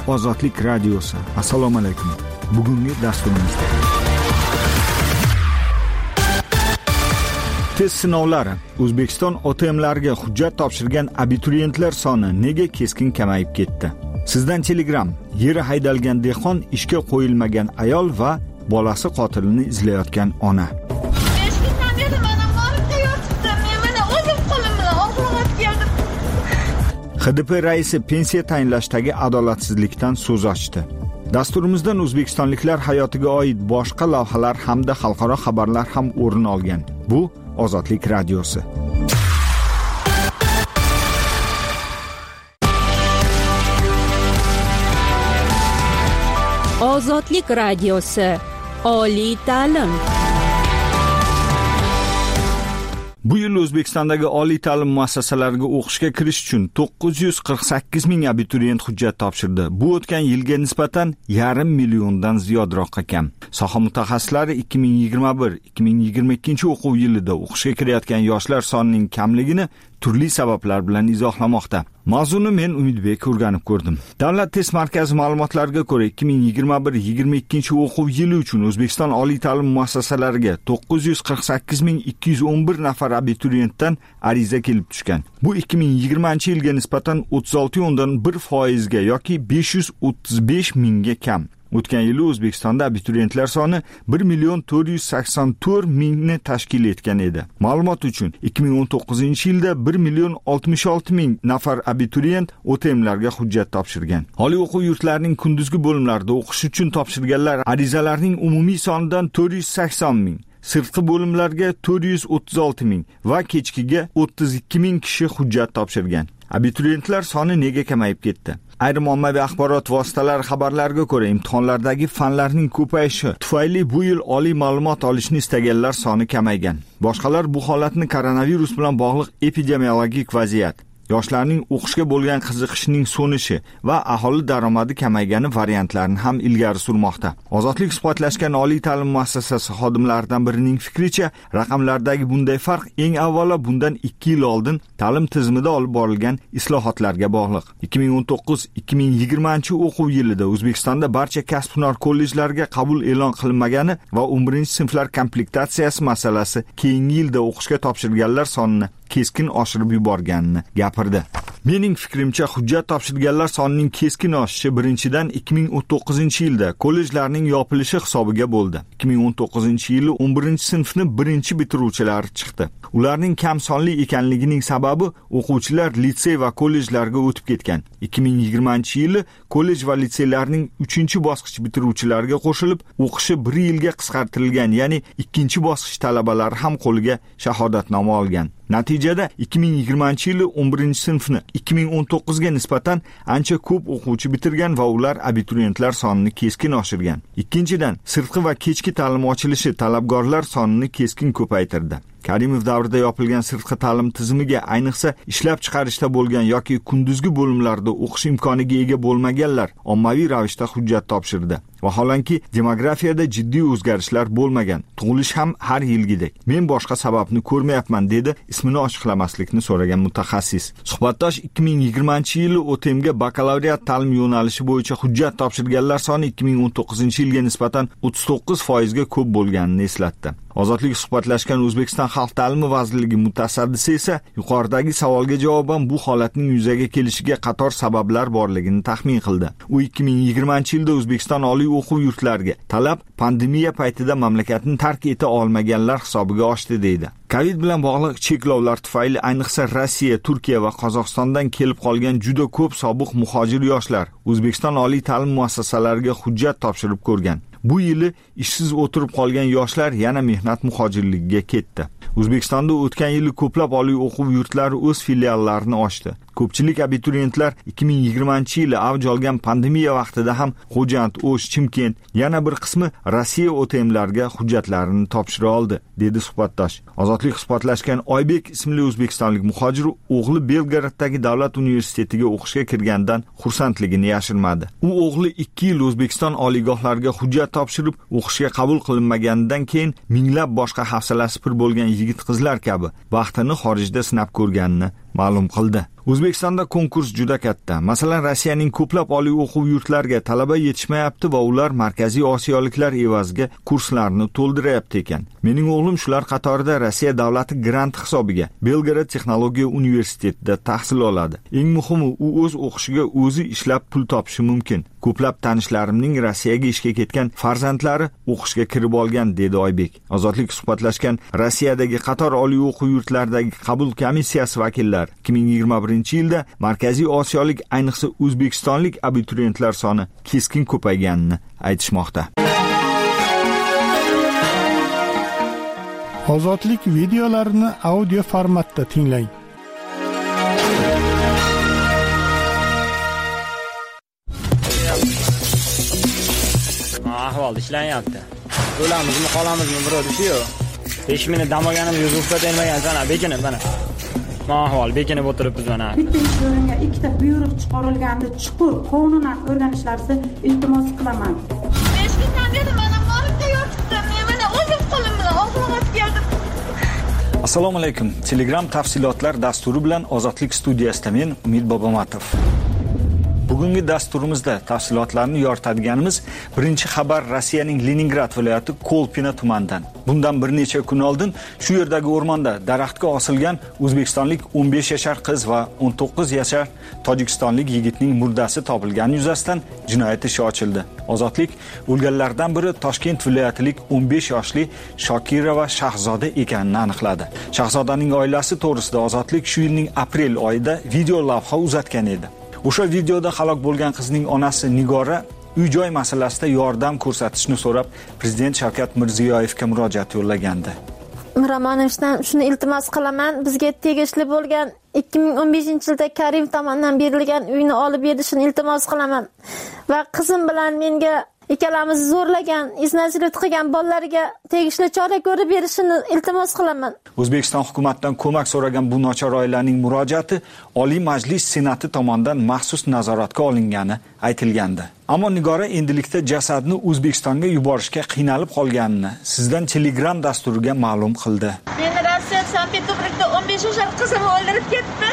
Ozodlik radiosi. Assalomu alaykum. Bugungi dasturimizda test sinovlari. O'zbekiston OTMlariga hujjat topshirgan abituriyentlar soni nega keskin kamayib ketdi? Sizdan Telegram. Yeri haydalgan dehqon, ishga qo'yilmagan ayol va bolasi qotilini izlayotgan ona. HDP raisi pensiya tayinlashdagi adolatsizlikdan so'z ochdi. Dasturimizdan o'zbekistonliklar hayotiga oid boshqa lavhalar hamda xalqaro xabarlar ham o'rin olgan. Bu Ozodlik radiosi. Ozodlik radiosi. Oliy ta'lim. Bu yil O'zbekistondagi oliy ta'lim muassasalariga o'qishga kirish uchun 948 ming abituriyent hujjat topshirdi. Bu o'tgan yilga nisbatan 500 milliondan ziyodroqqa kam. Soha mutaxassislari 2021-2022 o'quv yilida o'qishga kirayotgan yoshlar sonining kamligini turli sabablar bilan izohlamoqda. Mavzuni men Umidbek o'rganib ko'rdim. Davlat test markazi ma'lumotlariga ko'ra 2021-22 o'quv yili uchun O'zbekiston oliy ta'lim muassasalariga 948.211 nafar abituriyentdan ariza kelib tushgan. Bu 2020-yilga nisbatan 36.1% ga yoki 535 mingga kam. O'tgan yili O'zbekistonda abituriyentlar soni 1.484 mingni tashkil etgan edi. Ma'lumot uchun 2019-yilda 1.066 ming nafar abituriyent OTMlarga hujjat topshirgan. Oliy o'quv yurtlarining kunduzgi bo'limlarida o'qish uchun topshirganlar arizalarning umumiy sonidan 480 ming, sirtqi bo'limlarga 436 ming va kechkiga 32 ming kishi hujjat topshirgan. Abituriyentlar soni nega kamayib ketdi? Ayrim ommaviy axborot vositalari xabarlariga ko'ra, imtihonlardagi fanlarning ko'payishi tufayli bu yil oliy ma'lumot olishni istaganlar soni kamaygan. Boshqalar bu holatni koronavirus bilan bog'liq epidemiologik vaziyat, yoshlarning o'qishga bo'lgan qiziqishining so'nishi va aholi daromadi kamaygani variantlarini ham ilgari surmoqda. Ozodlik suhbatlashgan oliy ta'lim muassasasi xodimlaridan birining fikricha, raqamlardagi bunday farq eng avvalo bundan 2 yil oldin ta'lim tizimida olib borilgan islohotlarga bog'liq. 2019-2020 o'quv yilida O'zbekistonda barcha kasb-hunar kollejlariga qabul e'lon qilinmagani va 11-sinflar komplektatsiyasi masalasi keyingi yilda o'qishga topshirganlar sonini keskin oshirib yuborganini gapirdi. Mening fikrimcha, hujjat topshirganlar sonining keskin oshishi birinchidan 2019-yilda kollejlarning yopilishi hisobiga bo'ldi. 2019-yili 11-sinfni birinchi bitiruvchilar chiqdi. Ularning kam sonli ekanligining sababi o'quvchilar litsey va kollejlarga o'tib ketgan. 2020-yili kollej va litseylarning 3-bosqich bitiruvchilariga qo'shilib, o'qishi 1 yilga qisqartirilgan, ya'ni 2-bosqich talabalari ham qo'liga shahodatnoma olgan. Natijada 2020-yili 11-sinfni 2019 ga nisbatan ancha ko'p o'quvchi bitirgan va ular abituriyentlar sonini keskin oshirgan. Ikkinchidan, sirtqi va kechki ta'lim ochilishi talabgorlar sonini keskin ko'paytirdi. Karimov davrida yopilgan sirtqi ta'lim tizimiga, ayniqsa ishlab chiqarishda bo'lgan yoki kunduzgi bo'limlarda o'qish imkoniga ega bo'lmaganlar ommaviy ravishda hujjat topshirdi. Vaholanki demografiyada jiddiy o'zgarishlar bo'lmagan. Tug'ilish ham har yilgidek. Men boshqa sababni ko'rmayapman, dedi ismini ochiqlamaslikni so'ragan mutaxassis. Suhbatdosh 2020-yili OTMga bakalavriat ta'lim yo'nalishi bo'yicha hujjat topshirganlar soni 2019-yilga nisbatan 39% ga ko'p bo'lganini eslatdi. Ozodlik suhbatlashgan O'zbekiston Xalq ta'limi vazirligi mutasaddisi esa yuqoridagi savolga javoban bu holatning yuzaga kelishiga qator sabablar borligini taxmin qildi. U 2020-yilda O'zbekiston oliy o'quv yurtlariga talab pandemiya paytida mamlakatni tark eta olmaganlar hisobiga oshdi deydi. Covid bilan bog'liq cheklovlar tufayli ayniqsa Rossiya, Turkiya va Qozog'istondan kelib qolgan juda ko'p sobiq muhojir yoshlar O'zbekiston oliy ta'lim muassasalariga hujjat topshirib ko'rgan. Bu yili ishsiz o'tirib qolgan yoshlar yana mehnat muhojirligiga ketdi. O'zbekistonda o'tgan yili ko'plab oliy o'quv yurtlari o'z filiallarini ochdi. Ko'pchilik abituriyentlar 2020-yili avj olgan pandemiya vaqtida ham Xo'jand, O'sh, Chimkent, yana bir qismi Rossiya OTMlarga hujjatlarini topshira oldi, dedi suhbatdosh. Ozodlik suhbatlashgan Oybek ismli o'zbekistonlik muhojir o'g'li Belgraddagi davlat universitetiga o'qishga kirgandan xursandligini yashirmadi. U o'g'li 2 yil O'zbekiston oliygohlariga hujjat topshirib, o'qishga qabul qilinmaganidan keyin minglab boshqa hafsalasi pir bo'lgan yigit-qizlar kabi vaqtini xorijda sinab ko'rganini ma'lum qildi. O'zbekistonda konkurs juda katta. Masalan, Rossiyaning ko'plab oliy o'quv yurtlariga talaba yetishmayapti va ular Markaziy Osiyoliklar evaziga kurslarni to'ldirayapti ekan. Mening o'g'lim shular qatorida Rossiya davlati grant hisobiga Belgrad texnologiya universitetida tahsil oladi. Eng muhimi, u o'z o'qishiga o'zi ishlab pul topishi mumkin. Ko'plab tanishlarimning Rossiyaga ishga ketgan farzandlari o'qishga kirib olgan, dedi Oybek. Ozodlik suhbatlashgan Rossiyadagi qator oliy o'quv yurtlaridagi qabul komissiyasi vakillari 2021-yilda Markaziy Osiyolik, ayniqsa o'zbekistonlik abituriyentlar soni keskin ko'payganini aytishmoqda. Ozodlik videolarini audio formatda tinglang. Ahvolda ishlayapti. O'lamizmi, qolamizmi, birovda shu-yu. 5 minut dam olganimiz ruxsat bermagan sana, bekinib mana. Ahvol bekinib o'tiribmiz mana. Bitta ishlarga ikkita buyruq chiqarilganda chuqur qonunan o'rganishlarni iltimos qilaman. 5 kundan beri mana boribda yotibdim. Men mana o'zim qo'lim bilan og'zimga keldim. Assalomu alaykum. Telegram tafsilotlar dasturi bilan Ozodlik studiyasida men Umid Bobomatov. Bugungi dasturimizda tafsilotlarni yoritadiganimiz birinchi xabar Rossiyaning Leningrad viloyati Kolpina tumanidan. Bundan bir necha kun oldin shu yerdagi o'rmonda daraxtga osilgan o'zbekistonlik 15 yashar qiz va 19 yashar tojikistonlik yigitning murdasi topilgani yuzasidan jinoyat ishi ochildi. Ozodlik o'lganlardan biri Toshkent viloyatilik 15 yoshli Shokirova Shahzoda ekanini aniqladi. Shahzodaning oilasi to'g'risida Ozodlik shu yilning aprel oyida video lavha uzatgan edi. O'sha videoda halok bo'lgan qizning onasi Nigora uy-joy masalasida yordam ko'rsatishni so'rab Prezident Shavkat Mirziyoyevga murojaat yo'llagandi. Miromonovdan shuni iltimos qilaman, bizga tegishli bo'lgan 2015-yilda Karim tomonidan berilgan uyni olib berishini iltimos qilaman va qizim bilan menga ikkalamiz zo'rlagan, iznasilik qilgan bolalarga tegishli chora ko'rib berishini iltimos qilaman. O'zbekiston hukumatidan ko'mak so'ragan bu nochor oilaning murojaati Oliy Majlis Senati tomonidan maxsus nazoratga olingani aytilgandi. Ammo Nigora endilikda jasadni O'zbekistonga yuborishga qiynalib qolganini sizdan Telegram dasturiga ma'lum qildi. Meni Rossiya Sankt-Peterburgda 15 yashar qizimni o'ldirib ketdi.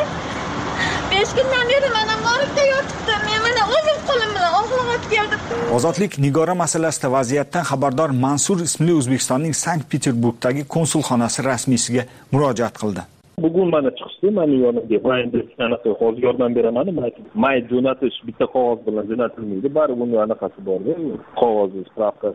5 kundan beri mana boribda yotibdim. Men mana o'zim qo'lim bilan og'zimga keldim. Ozodlik Nigora masalasida vaziyatdan xabardor Mansur ismli O'zbekistonning Sankt-Peterburgdagi konsulxonasi rasmiysiga murojaat qildi. Bugun mana chiqishdi, meni yonimga mayda anaqa hozir yordam beraman, may jo'natish bitta qog'oz bilan jo'natilmaydi, bari bunga anaqasi bor-da, qog'ozi, spravka,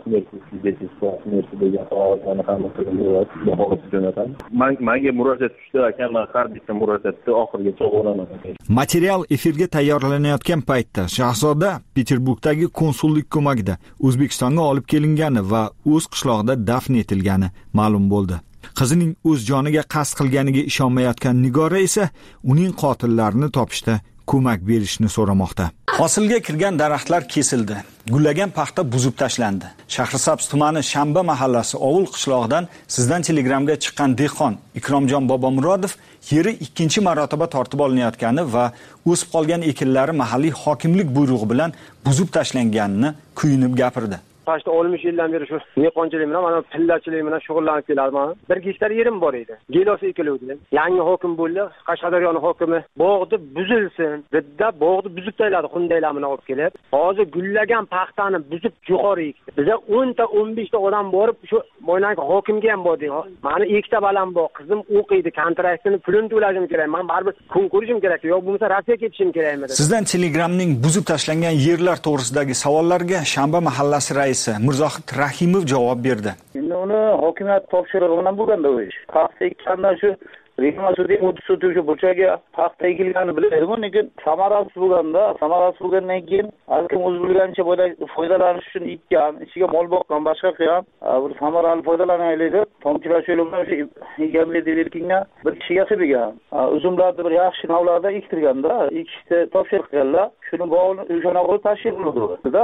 smerti degan qog'oz anaqasi jo'natadi. Menga murojaat tushdi ekan, men har bitta murojaatni oxirigacha o'g'iraman. Material efirga tayyorlanayotgan paytda Shahzoda Peterburgdagi konsullik ko'magida O'zbekistonga olib kelingani va o'z qishlog'ida dafn etilgani ma'lum bo'ldi. Qizining o'z joniga qasd qilganiga ishonmayotgan Nigora esa uning qotillarini topishda ko'mak berishni so'ramoqda. Hosilga kirgan daraxtlar kesildi. Gullagan paxta buzib tashlandi. Shahrisabz tumani Shanba mahallasi Ovul qishlog'idan sizdan Telegramga chiqqan dehqon Ikromjon Bobomurodov yeri ikkinchi marotaba tortib olinayotgani va o'sib qolgan ekinlari mahalliy hokimlik buyrug'i bilan buzib tashlanganini kuyunib gapirdi. Başta 60 yildan beri shu dehqonchilik bilan, mana pillachilik bilan shug'ullanib kelarman. 1 gektar yerim bor edi. Gelosi ekiluvdi. Yangi hokim bo'ldi, Qashqadaryoning hokimi bog'ni buzilsin dedi, bog'ni buzib tashladi, xundaylar bilan olib kelib. Hozir gullagan paxtani buzib jo'xori ekdi. Biza 10 ta 15 ta odam borib shu mo'ynagi hokimga ham bordik. Mani ikkita balam bor, qizim o'qiydi, kontraktini pulini to'lashim kerak. Men baribir kun ko'rishim kerak, yo'q bo'lmasa Rossiyaga ketishim kerakmi? Sizdan Telegramning buzib tashlangan yerlar to'g'risidagi savollarga Shanba mahallasi raisi Mirzohid Rahimov javob berdi. Endi uni hokimiyat topshirig'i bilan bo'lganda u ish. Paxta ekkandan shu Remasudek o'tib shu burchaga paxta ekilganini bilaydi-ku, lekin samarasiz bo'lgandan keyin har kim o'z bilganicha foydalanish uchun ekkan, ichiga mol boqqan, boshqa qilgan, bir samarali foydalanaylik deb tomchilash yo'li bilan shu egamli erkinga bir kishiga qilgan. Uzumlarni bir yaxshi navlarda ektirganda, ekishni topshiriq qilganlar, shuni bog'ni o'shana qo'yib tashkil qildi-da.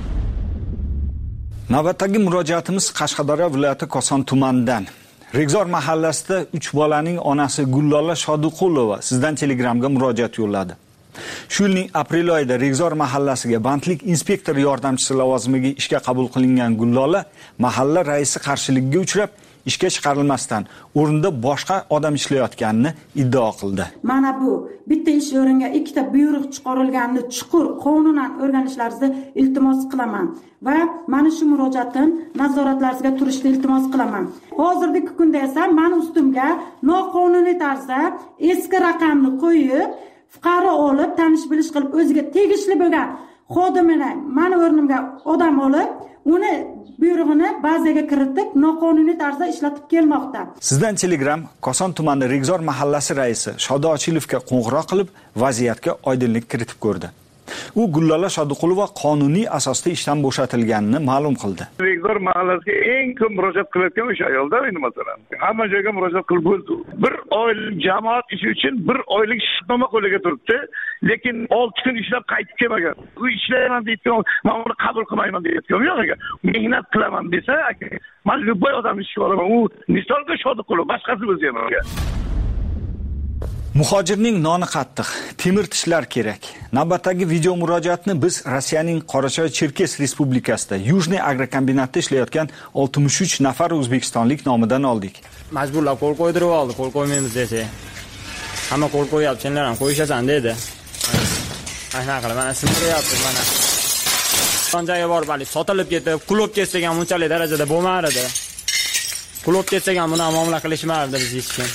Navbatdagi murojaatimiz Qashqadaryo viloyati Koson tumanidan. Regzor mahallasida 3 bolaning onasi Gullola Shodiqulova sizdan Telegramga murojaat yo'lladi. Shu yilning aprel oyida Regzor mahallasiga bandlik inspektori yordamchisi lavozimiga ishga qabul qilingan Gullola mahalla raisi qarshiligiga uchrab ishga chiqarilmasdan o'rinda boshqa odam ishlayotganini iddao qildi. Mana bu bitta ish o'ringa ikkita buyruq chiqarilganini chuqur qonunan o'rganishlaringizni iltimos qilaman va mana shu murojaatim nazoratlaringizga turishni iltimos qilaman. Hozirgi kunda esa men ustimga noqonuniy tarzda eski raqamni qo'yib, fuqaro olib, tanish bilish qilib o'ziga tegishli bo'lgan xodimini meni o'rnimga odam olib, uni buyrug'ini bazaga kiritib, noqonuniy tarzda ishlatib kelmoqda. Sizdan Telegram Koson tumani Regzor mahallasi raisi Shoda Ochilovga qo'ng'iroq qilib, vaziyatga oydinlik kiritib ko'rdi. U Gullala Shodiqulova qonuniy asosda ishdan bo'shatilganini ma'lum qildi. Regzor mahallasiga eng ko'p murojaat qilayotgan o'sha ayolda endi masalan. Hamma joyga murojaat qilib bo'ldi. Bir oylik jamoat ishi uchun bir oylik shartnoma qo'liga turibdi, lekin 6 kun ishlab qaytib kelmagan. U ishlayman deydi, men uni qabul qilmayman deydi. Yo'q aka, mehnat qilaman desa, aka, men любой odamni ishga olaman. U misolga Shodiqulov, boshqasi bo'lsa ham aka. Muhojirning noni qattiq, temir tishlar kerak. Navbatdagi video murojaatni biz Rossiyaning Qorachoy-Cherkes Respublikasida Yujniy agrokombinatda ishlayotgan 63 nafar o'zbekistonlik nomidan oldik. Majburlab qo'l qo'ydirib oldi, qo'l qo'ymaymiz desa. Hamma qo'l qo'yapti, senlar ham qo'yishasan dedi. Mana qilib, mana sindiryapti, mana. Qanchaga borib hali sotilib ketib, qulib ketsak ham unchalik darajada bo'lmar edi. Qulib ketsak ham buni muomala qilishmardi biz hech kim.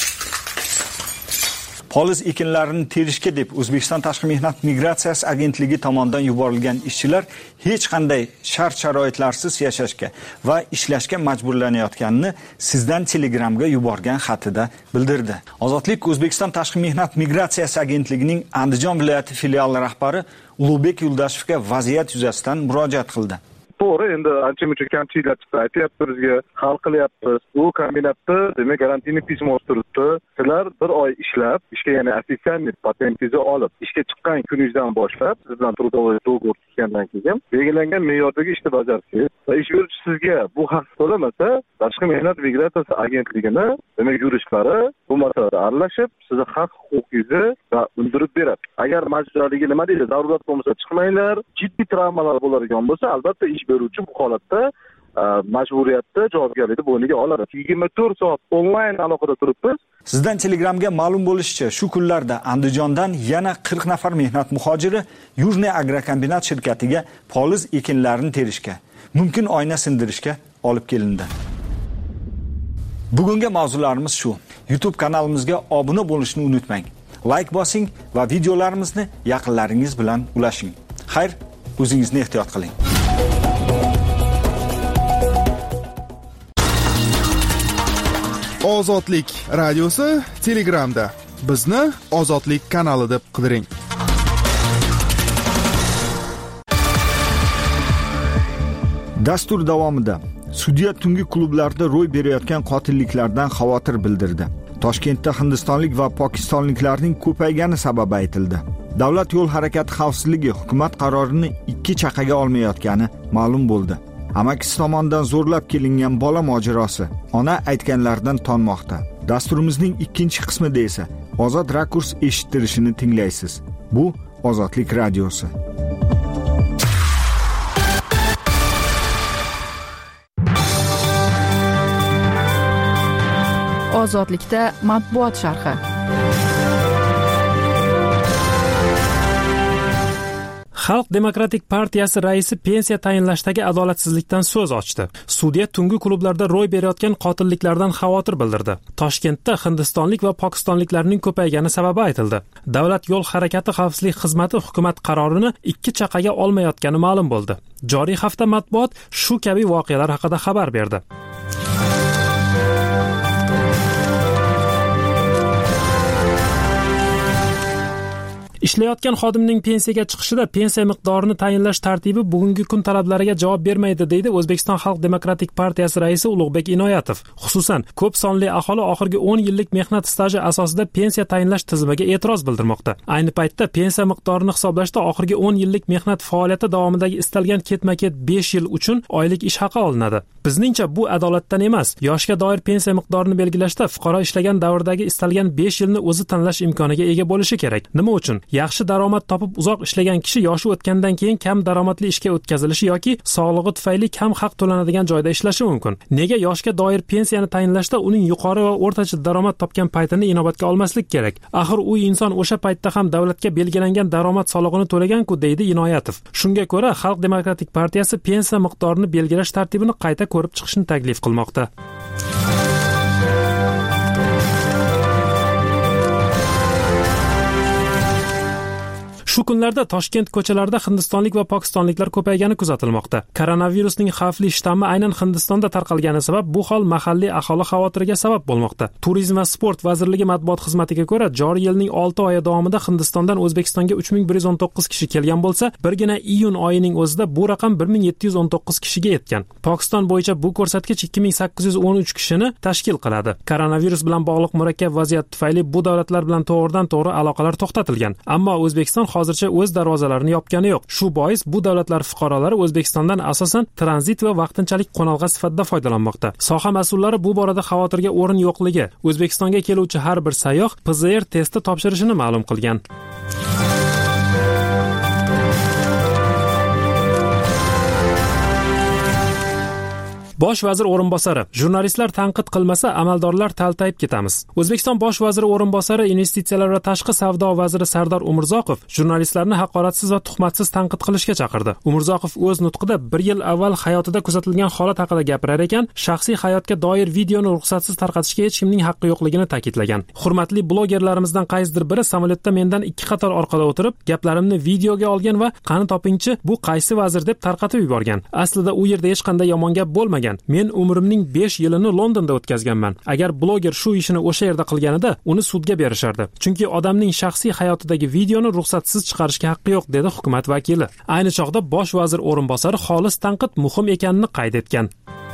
Poliz ekinlarini terishga deb O'zbekiston Tashqi mehnat migratsiyasi agentligi tomonidan yuborilgan ishchilar hech qanday shart-sharoitlarsiz yashashga va ishlashga majburlanayotganini sizdan Telegramga yuborgan xatida bildirdi. Ozodlik O'zbekiston Tashqi mehnat migratsiyasi agentligining Andijon viloyati filiali rahbari Ulug'bek Yuldashevga vaziyat yuzasidan murojaat qildi. To'g'ri, endi ancha-muncha kamchiliklar chiqdi, aytyapti, bizga hal qilyapmiz. Bu kombinatda demak garantiyaning pismosi turibdi. Sizlar bir oy ishlab, ishga yana ofitsialniy patentingizni olib, ishga chiqqan kuningizdan boshlab, siz bilan трудовой договор tuzgandan keyin belgilangan me'yordagi ishni bajarsangiz va ish beruvchi sizga bu haq to'lamasa, Tashqi mehnat migratsiyasi agentligini demak yurishlari bu masalada aralashib, sizni haq huquqingizni undirib beradi. Agar majburligi nima deydi, zarurat bo'lmasa chiqmanglar, jiddiy travmalar bo'ladigan bo'lsa, albatta ish beruvchi bu holatda majburiyatni javobgarlikni bo'yniga oladi. 24 soat onlayn aloqada turibmiz. Sizdan Telegramga ma'lum bo'lishicha, shu kunlarda Andijondan yana 40 nafar mehnat muhojiri Yujniy agrokombinat shirkatiga poliz ekinlarini terishga, mumkin oyna sindirishga olib kelindi. Bugungi mavzularimiz shu. YouTube kanalimizga obuna bo'lishni unutmang. Like bosing va videolarimizni yaqinlaringiz bilan ulashing. Xayr, o'zingizni ehtiyot qiling. Ozodlik radiosi Telegramda. Bizni Ozodlik kanali deb qidiring. Dastur davomida sudya tungi klublarda ro'y berayotgan qotilliklardan xavotir bildirdi. Toshkentda hindistonlik va pokistonliklarning ko'paygani sababi aytildi. Davlat yo'l harakati xavfsizligi hukumat qarorini 2 chaqaga olmayotgani ma'lum bo'ldi. Amakisi tomonidan zo'rlab kelingan bola mojarosi ona aytganlardan tonmoqda. Dasturimizning ikkinchi qismida esa Ozod rakurs eshittirishini tinglaysiz. Bu Ozodlik radiosi. Ozodlikda matbuot sharhi. Xalq demokratik partiyasi raisi pensiya tayinlashdagi adolatsizlikdan so'z ochdi. Sudya tungi klublarda ro'y berayotgan qotilliklardan xavotir bildirdi. Toshkentda hindistonlik va pokistonliklarning ko'paygani sababi aytildi. Davlat yo'l harakati xavfsizlik xizmati hukumat qarorini 2 chaqaga olmayotgani ma'lum bo'ldi. Joriy hafta matbuot shu kabi voqealar haqida xabar berdi. Ishlayotgan xodimning pensiyaga chiqishida pensiya miqdorini tayinlash tartibi bugungi kun talablariga javob bermaydi, deydi O'zbekiston Xalq demokratik partiyasi raisi Ulug'bek Inoyatov. Xususan, ko'p sonli aholi oxirgi 10 yillik mehnat staji asosida pensiya tayinlash tizimiga e'tiroz bildirmoqda. Ayni paytda pensiya miqdorini hisoblashda oxirgi 10 yillik mehnat faoliyati davomidagi istalgan ketma-ket 5 yil uchun oylik ish haqi olinadi. Bizningcha bu adolatdan emas. Yoshga doir pensiya miqdorini belgilashda fuqaro ishlagan davrdagi istalgan 5 yilni o'zi tanlash imkoniga ega bo'lishi kerak. Nima uchun? yaxshi daromad topib uzoq ishlagan kishi yoshi o'tgandan keyin kam daromadli ishga o'tkazilishi yoki sog'lig'i tufayli kam haq to'lanadigan joyda ishlashi mumkin. Nega yoshga doir pensiyani tayinlashda uning yuqori va o'rtacha daromad topgan paytini inobatga olmaslik kerak? Axir u inson o'sha paytda ham davlatga belgilangan daromad solig'ini to'lagan-ku, deydi Inoyatov. Shunga ko'ra, Xalq demokratik partiyasi pensiya miqdorini belgilash tartibini qayta ko'rib chiqishni taklif qilmoqda. Shu kunlarda Toshkent ko'chalarida hindistonlik va pokistonliklar ko'paygani kuzatilmoqda. Koronavirusning xavfli shtammi aynan Hindistonda tarqalgani sabab bu hol mahalliy aholi xavotiriga sabab bo'lmoqda. Turizm va sport vazirligi matbuot xizmatiga ko'ra, joriy yilning 6 oyi davomida Hindistondan O'zbekistonga 3119 kishi kelgan bo'lsa, birgina iyun oyining o'zida bu raqam 1719 kishiga yetgan. Pokiston bo'yicha bu ko'rsatkich 2813 kishini tashkil qiladi. Koronavirus bilan bog'liq murakkab vaziyat tufayli bu davlatlar bilan to'g'ridan-to'g'ri aloqalar to'xtatilgan. Ammo O'zbekiston hozircha o'z darvozalarini yopgani yo'q. Shu bois bu davlatlar fuqarolari O'zbekistondan asosan tranzit va vaqtinchalik qo'nalg'a sifatida foydalanmoqda. Soha mas'ullari bu borada xavotirga o'rin yo'qligi, O'zbekistonga keluvchi har bir sayyoh PCR testi topshirishini ma'lum qilgan. Bosh vazir o'rinbosari: jurnalistlar tanqid qilmasa, amaldorlar taltayib ketamiz. O'zbekiston bosh vaziri o'rinbosari, investitsiyalar va tashqi savdo vaziri Sardor Umurzoqov jurnalistlarni haqoratsiz va tuhmatsiz tanqid qilishga chaqirdi. Umurzoqov o'z nutqida 1 yil avval hayotida kuzatilgan holat haqida gapirar ekan, shaxsiy hayotga doir videoni ruxsatsiz tarqatishga hech kimning haqqi yo'qligini ta'kidlagan. Hurmatli blogerlarimizdan qaysidir biri samolyotda mendan 2 qator orqada o'tirib, gaplarimni videoga olgan va qani topingchi, bu qaysi vazir deb tarqatib yuborgan. Aslida u yerda hech qanday yomon gap bo'lmagan. Men umrimning 5 yilini Londonda o'tkazganman. Agar bloger shu ishini o'sha yerda qilganida, uni sudga berishardi. Chunki odamning shaxsiy hayotidagi videoni ruxsatsiz chiqarishga haqqi yo'q, dedi hukumat vakili. Ayni chog'da bosh vazir o'rinbosari xolis tanqid muhim ekanini qayd etgan.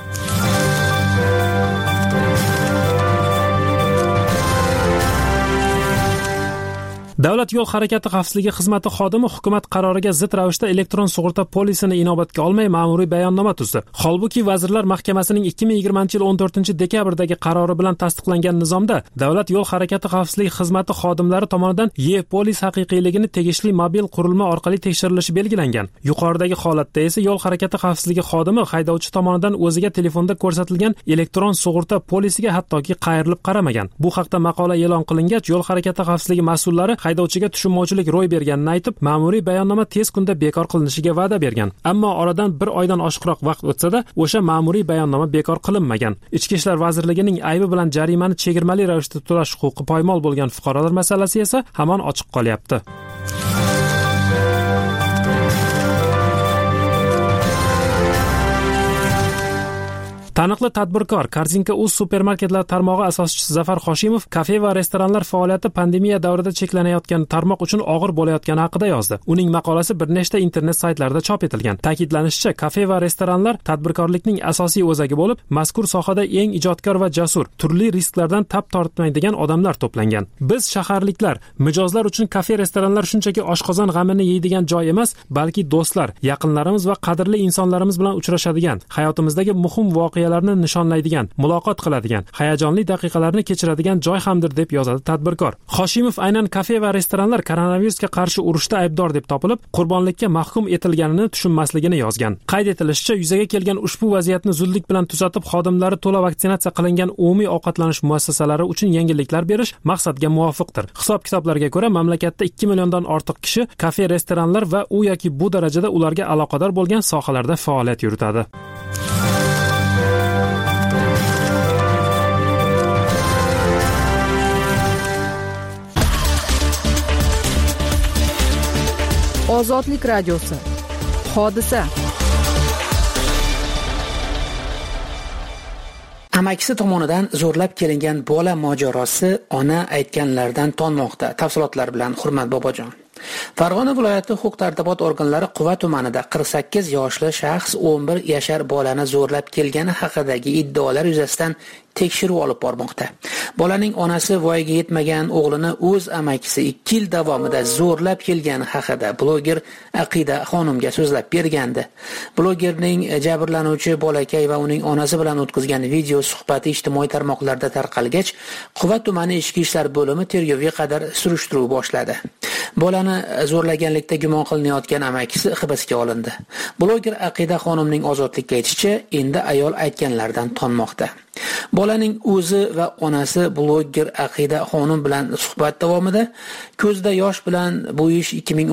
Davlat yo'l harakati xavfsizligi xizmati xodimi hukumat qaroriga zid ravishda elektron sug'urta polisini inobatga olmay ma'muriy bayonnoma tuzdi. Holbuki Vazirlar Mahkamasining 2020-yil 14-dekabrdagi qarori bilan tasdiqlangan nizomda Davlat yo'l harakati xavfsizligi xizmati xodimlari tomonidan E-polis haqiqiyligini tegishli mobil qurilma orqali tekshirilishi belgilangan. Yuqoridagi holatda esa yo'l harakati xavfsizligi xodimi haydovchi tomonidan o'ziga telefonda ko'rsatilgan elektron sug'urta polisiga hattoki qayrilib qaramagan. Bu haqda maqola e'lon qilingach, yo'l harakati xavfsizligi mas'ullari haydovchiga tushunmovchilik ro'y berganini aytib, ma'muriy bayonnoma tez kunda bekor qilinishiga va'da bergan. Ammo oradan 1 oydan oshiqroq vaqt o'tsa-da, o'sha ma'muriy bayonnoma bekor qilinmagan. Ichki ishlar vazirligining aybi bilan jarimani chegirmali ravishda to'lash huquqi poymol bo'lgan fuqarolar masalasi esa hamon ochiq qolyapti. Taniqli tadbirkor Korzinka.uz supermarketlar tarmog'i asoschisi Zafar Hoshimov kafe va restoranlar faoliyati pandemiya davrida cheklanayotgan tarmoq uchun og'ir bo'layotgani haqida yozdi. Uning maqolasi bir nechta internet saytlarda chop etilgan. Ta'kidlanishicha, kafe va restoranlar tadbirkorlikning asosiy o'zagi bo'lib, mazkur sohada eng ijodkor va jasur, turli risklardan tap tortmaydigan odamlar to'plangan. Biz shaharliklar, mijozlar uchun kafe-restoranlar shunchaki oshqozon g'amini yeydigan joy emas, balki do'stlar, yaqinlarimiz va qadrli insonlarimiz bilan uchrashadigan, hayotimizdagi muhim voqealarni nishonlaydigan, muloqot qiladigan, hayajonli daqiqalarni kechiradigan joy hamdir, deb yozadi tadbirkor. Hoshimov aynan kafe va restoranlar koronavirusga qarshi urushda aybdor deb topilib, qurbonlikka mahkum etilganini tushunmasligini yozgan. Qayd etilishicha, yuzaga kelgan ushbu vaziyatni zudlik bilan tuzatib, xodimlari to'la vaksinatsiya qilingan umumiy ovqatlanish muassasalari uchun yengilliklar berish maqsadga muvofiqdir. Hisob-kitoblarga ko'ra, mamlakatda 2 milliondan ortiq kishi kafe, restoranlar va u yoki bu darajada ularga aloqador bo'lgan sohalarda faoliyat yuritadi. Ozodlik radiosi. Hodisa. Amakisi tomonidan zo'rlab kelingan bola mojarosi ona aytganlardan tonmoqda. Tafsilotlar bilan Hurmat Bobojon. Farg'ona viloyati huquq-tartibot organlari Quva tumanida 48 yoshli shaxs 11 yashar bolani zo'rlab kelgani haqidagi iddaolar yuzasidan tekshiruv olib bormoqda. Bolaning onasi voyaga yetmagan o'g'lini o'z amakisi 2 yil davomida zo'rlab kelgani haqida bloger Aqida xonimga so'zlab bergandi. Blogerning jabrlanuvchi bolakay va uning onasi bilan o'tkazgan video suhbati ijtimoiy tarmoqlarda tarqalgach, Quva tumani ichki ishlar bo'limi tergovga qadar surishtiruv boshladi. Bolani zo'rlaganlikda gumon qilinayotgan amakisi hibsga olindi. Bloger Aqida xonimning ozodlikka aytishicha, endi ayol aytganlardan tonmoqda. Bolaning o'zi va onasi bloger Aqida xonim bilan suhbat davomida ko'zda yosh bilan bu ish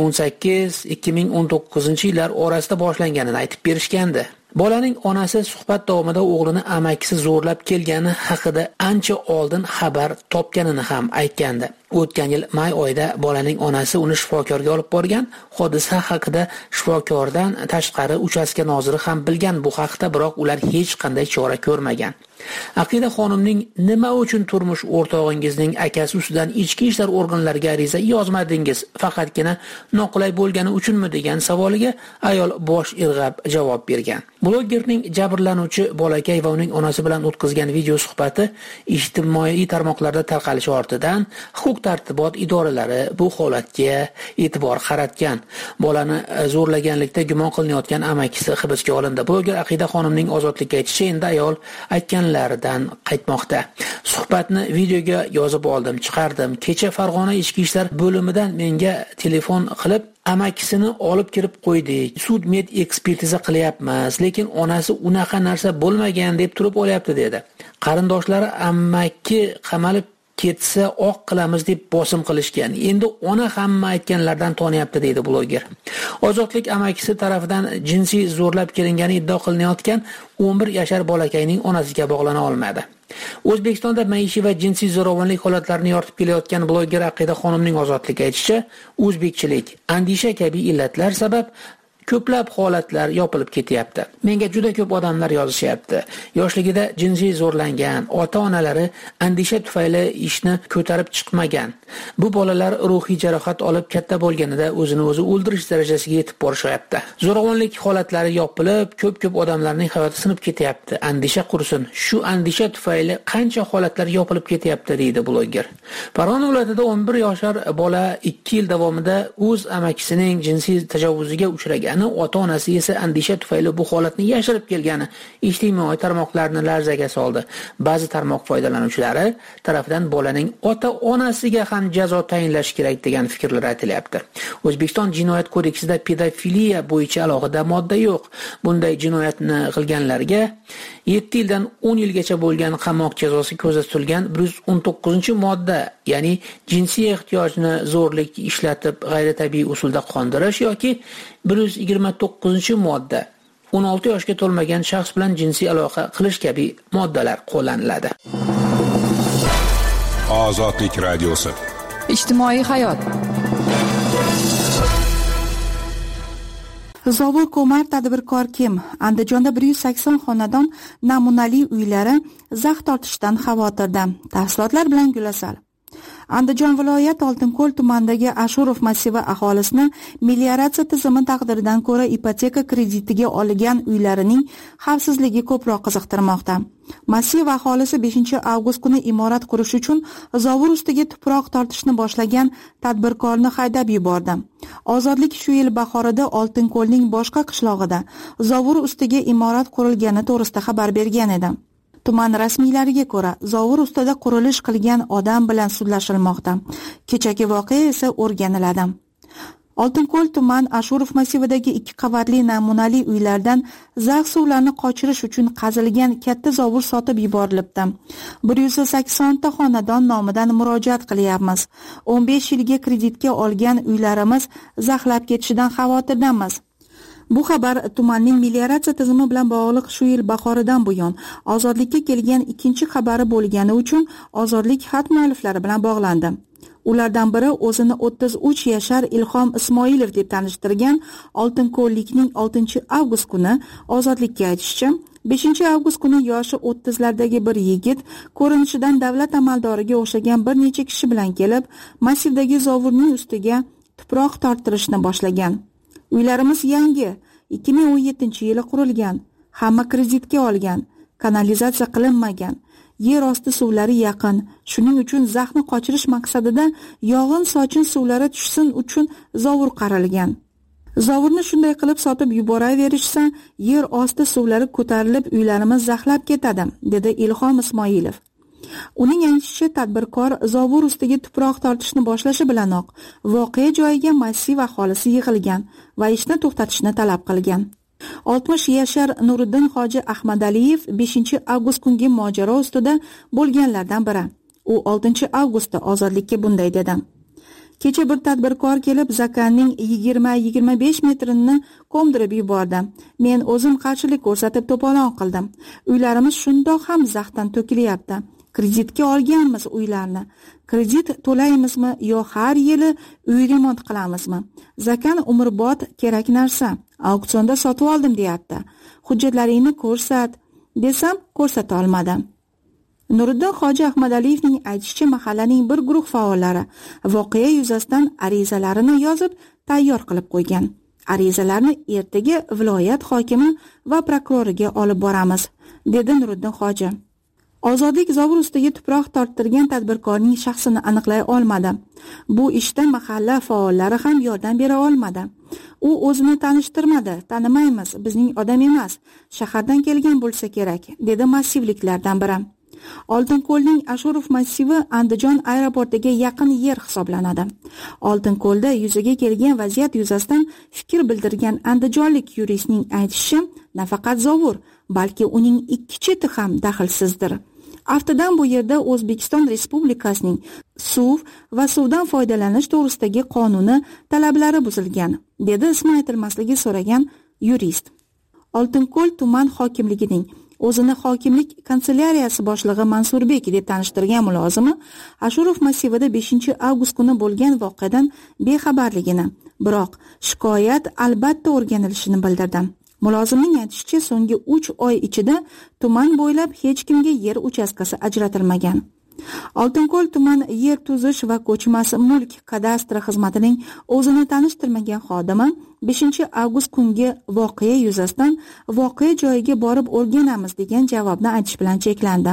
2018-2019-yillar orasida boshlanganini aytib berishgandi. Bolaning onasi suhbat davomida o'g'lini amakisi zo'rlab kelgani haqida ancha oldin xabar topganini ham aytgandi. O'tgan yil may oyida bolaning onasi uni shifokorga olib borgan. Hodisa haqida shifokordan tashqari uchastka noziri ham bilgan bu haqda, biroq ular hech qanday chora ko'rmagan. Aqida xonimning nima uchun turmush o'rtog'ingizning akasi ustidan ichki ishlar organlariga ariza yozmadingiz, faqatgina noqulay bo'lgani uchunmi degan savoliga ayol bosh irg'ab javob bergan. Blogerning jabrlanuvchi bolakay va uning onasi bilan o'tkazgan video suhbati ijtimoiy tarmoqlarda tarqalishi ortidan huquq-tartibot idoralari bu holatga e'tibor qaratgan. Bolani zo'rlaganlikda gumon qilinayotgan amakisi hibsga olindi. Bloger Aqida xonimning ozodlikka aytishicha, endi ayol aytganlaridan qaytmoqda. Suhbatni videoga yozib oldim, chiqardim. Kecha Farg'ona ichki ishlar bo'limidan menga telefon qilib, amakisini olib kirib qo'ydik. Sud med ekspertiza qilyapmiz, lekin onasi unaqa narsa bo'lmagan deb turib olyapti dedi. Qarindoshlari amaki qamalib ketsa oq qilamiz deb bosim qilishgan. Endi ona hamma aytganlardan tonyapti deydi bloger. Ozodlik amakisi tarafidan jinsiy zo'rlab kelingani iddao qilinayotgan 11 yashar bolakayning onasiga bog'lana olmadi. O'zbekistonda maishiy va jinsiy zo'ravonlik holatlarini yoritib kelayotgan bloger Aqida xonimning ozodlikka aytishicha, o'zbekchilik, andisha kabi illatlar sabab ko'plab holatlar yopilib ketyapti. Menga juda ko'p odamlar yozishyapti. Yoshligida jinsiy zo'rlangan, ota-onalari andisha tufayli ishni ko'tarib chiqmagan. Bu bolalar ruhiy jarohat olib katta bo'lganida o'zini o'zi o'ldirish darajasiga yetib borishyapti. Zo'ravonlik holatlari yopilib, ko'p odamlarning hayoti sinib ketyapti. Andisha qursin. Shu andisha tufayli qancha holatlar yopilib ketyapti deydi bloger. Farg'ona viloyatida 11 yoshar bola 2 yil davomida o'z amakisining jinsiy tajovuzga uchragan. Ota-onasi esa andisha tufayli bu holatni yashirib kelgani ijtimoiy tarmoqlarni larzaga soldi. Ba'zi tarmoq foydalanuvchilari tomonidan bolaning ota-onasiga ham jazo tayinlash kerak degan fikrlar aytilyapti. O'zbekiston Jinoyat kodeksida pedofiliya bo'yicha alohida modda yo'q. Bunday jinoyatni qilganlarga 7 yildan 10 yilgacha bo'lgan qamoq jazosi ko'zda tutilgan 119-modda, ya'ni jinsiy ehtiyojni zo'rlik ishlatib g'ayritabiiy usulda qondirish yoki 129-modda 16 yoshga to'lmagan shaxs bilan jinsiy aloqa qilish kabi moddalar qo'llaniladi. Ozodlik radiosi. Ijtimoiy hayot. Zovur Ko'mar tadbirkor kim? Andijonda 180 xonadon namunali uylari zax tortishdan xavotirda. Tafsilotlar bilan Gulasal. Andijon viloyat Oltinko'l tumanidagi Ashurov massivi aholisini melioratsiya tizimi taqdiridan ko'ra ipoteka kreditiga olgan uylarining xavfsizligi ko'proq qiziqtirmoqda. Massiv aholisi 5-avgust kuni imorat qurish uchun zovur ustiga tuproq tortishni boshlagan tadbirkorni haydab yubordi. Ozodlik shu yil bahorida Oltinko'lning boshqa qishlog'ida zovur ustiga imorat qurilgani to'g'risida xabar bergan edi. Tuman rasmiylariga ko'ra, zovur ustida qurilish qilgan odam bilan sudlashilmoqda. Kechagi voqea esa o'rganiladi. Oltinko'l tuman Ashurov massividagi 2 qavatli namunali uylardan zax suvlarni qochirish uchun qazilgan katta zovur sotib yuborilibdi. 180 ta xonadon nomidan murojaat qilyapmiz. 15 yilga kreditga olgan uylarimiz zaxlab ketishidan xavotirdamiz. Bu xabar tumanning melioratsiya tizimi bilan bog'liq shu yil bahoridan buyon ozodlikka kelgan ikkinchi xabari bo'lgani uchun ozodlik xat mualliflari bilan bog'landi. Ulardan biri o'zini 33 yashar Ilhom Ismoilov deb tanishtirgan Oltinko'llikning 6-avgust kuni ozodlikka aytishicha, 5-avgust kuni yoshi 30lardagi bir yigit ko'rinishidan davlat amaldoriga o'xshagan bir necha kishi bilan kelib, massivdagi zovurning ustiga tuproq torttirishni boshlagan. Uylarimiz yangi, 2017-yili qurilgan, hamma kreditga olgan, kanalizatsiya qilinmagan, yer osti suvlari yaqin. Shuning uchun zaxni qochirish maqsadida yog'in sochin suvlari tushsin uchun zovur qarilgan. Zovurni shunday qilib sotib yuboraverishsa, yer osti suvlari ko'tarilib uylarimiz zaxlab ketadi, dedi Ilhom Ismoilov. Uning aytishicha, tadbirkor zovur ustiga tuproq tortishni boshlashi bilanoq voqea joyiga massiv aholisi yig'ilgan va ishni to'xtatishni talab qilgan. 60 yashar Nuriddin Hoji Ahmadaliyev 5 avgust kungi mojaro ustida bo'lganlardan biri. U 6 avgustda Ozodlikka bunday dedi: Kecha bir tadbirkor kelib zakanning 20-25 metrini ko'mdirib yubordi. Men o'zim qarshilik ko'rsatib to'polon qildim. Uylarimiz shundoq ham zaxdan to'kilyapti. Kreditga olganmiz uylarni. Kredit to'laymizmi yo har yili uy remont qilamizmi? Zakan umrbod kerak narsa. Auksionda sotib oldim deyapti. Hujjatlaringni ko'rsat desam, ko'rsata olmadi. Nuriddin Hoji Ahmadaliyevning aytishicha, mahallaning bir guruh faollari voqea yuzasidan arizalarini yozib tayyor qilib qo'ygan. Arizalarni ertaga viloyat hokimi va prokuroriga olib boramiz, dedi Nuriddin Hoji. Ozodlik zovur ustiga tuproq torttirgan tadbirkorning shaxsini aniqlay olmadi. Bu ishda mahalla faollari ham yordam bera olmadi. U o'zini tanishtirmadi. Tanimaymiz, bizning odam emas, shahardan kelgan bo'lsa kerak, dedi massivliklardan biri. Oltinko'lning Ashurov massivi Andijon aeroportiga yaqin yer hisoblanadi. Oltinko'lda yuzaga kelgan vaziyat yuzasidan fikr bildirgan andijonlik yuristning aytishicha, nafaqat zovur, balki uning ikki cheti ham daxlsizdir. Aftidan bu yerda O'zbekiston Respublikasining suv va suvdan foydalanish to'g'risidagi qonuni talablari buzilgan, dedi ismi aytilmasligi so'ragan yurist. Oltinko'l tuman hokimligining o'zini hokimlik kanselyariyasi boshlig'i Mansurbek deb tanishtirgan mulozimi Ashurov massivida 5 avgust kuni bo'lgan voqeadan bexabarligini, biroq shikoyat albatta o'rganilishini bildirdi. Mulozimning aytishicha, so'nggi 3 oy ichida tuman bo'ylab hech kimga yer uchastkasi ajratilmagan. Oltinko'l tuman yer tuzish va ko'chmas mulk kadastri xizmatining o'zini tanishtirmagan xodimi 5 avgust kungi voqea yuzasidan voqea joyiga borib o'rganamiz degan javobni aytish bilan cheklandi.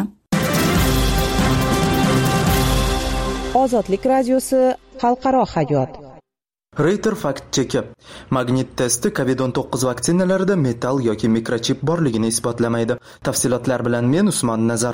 Ozodlik radiosi xalqaro hayot. Reuters fakt cheki. Magnit testi COVID-19 vaksinalarida metall yoki mikrochip borligini isbotlamaydi. Tafsilotlar bilan men Usmon Nazar.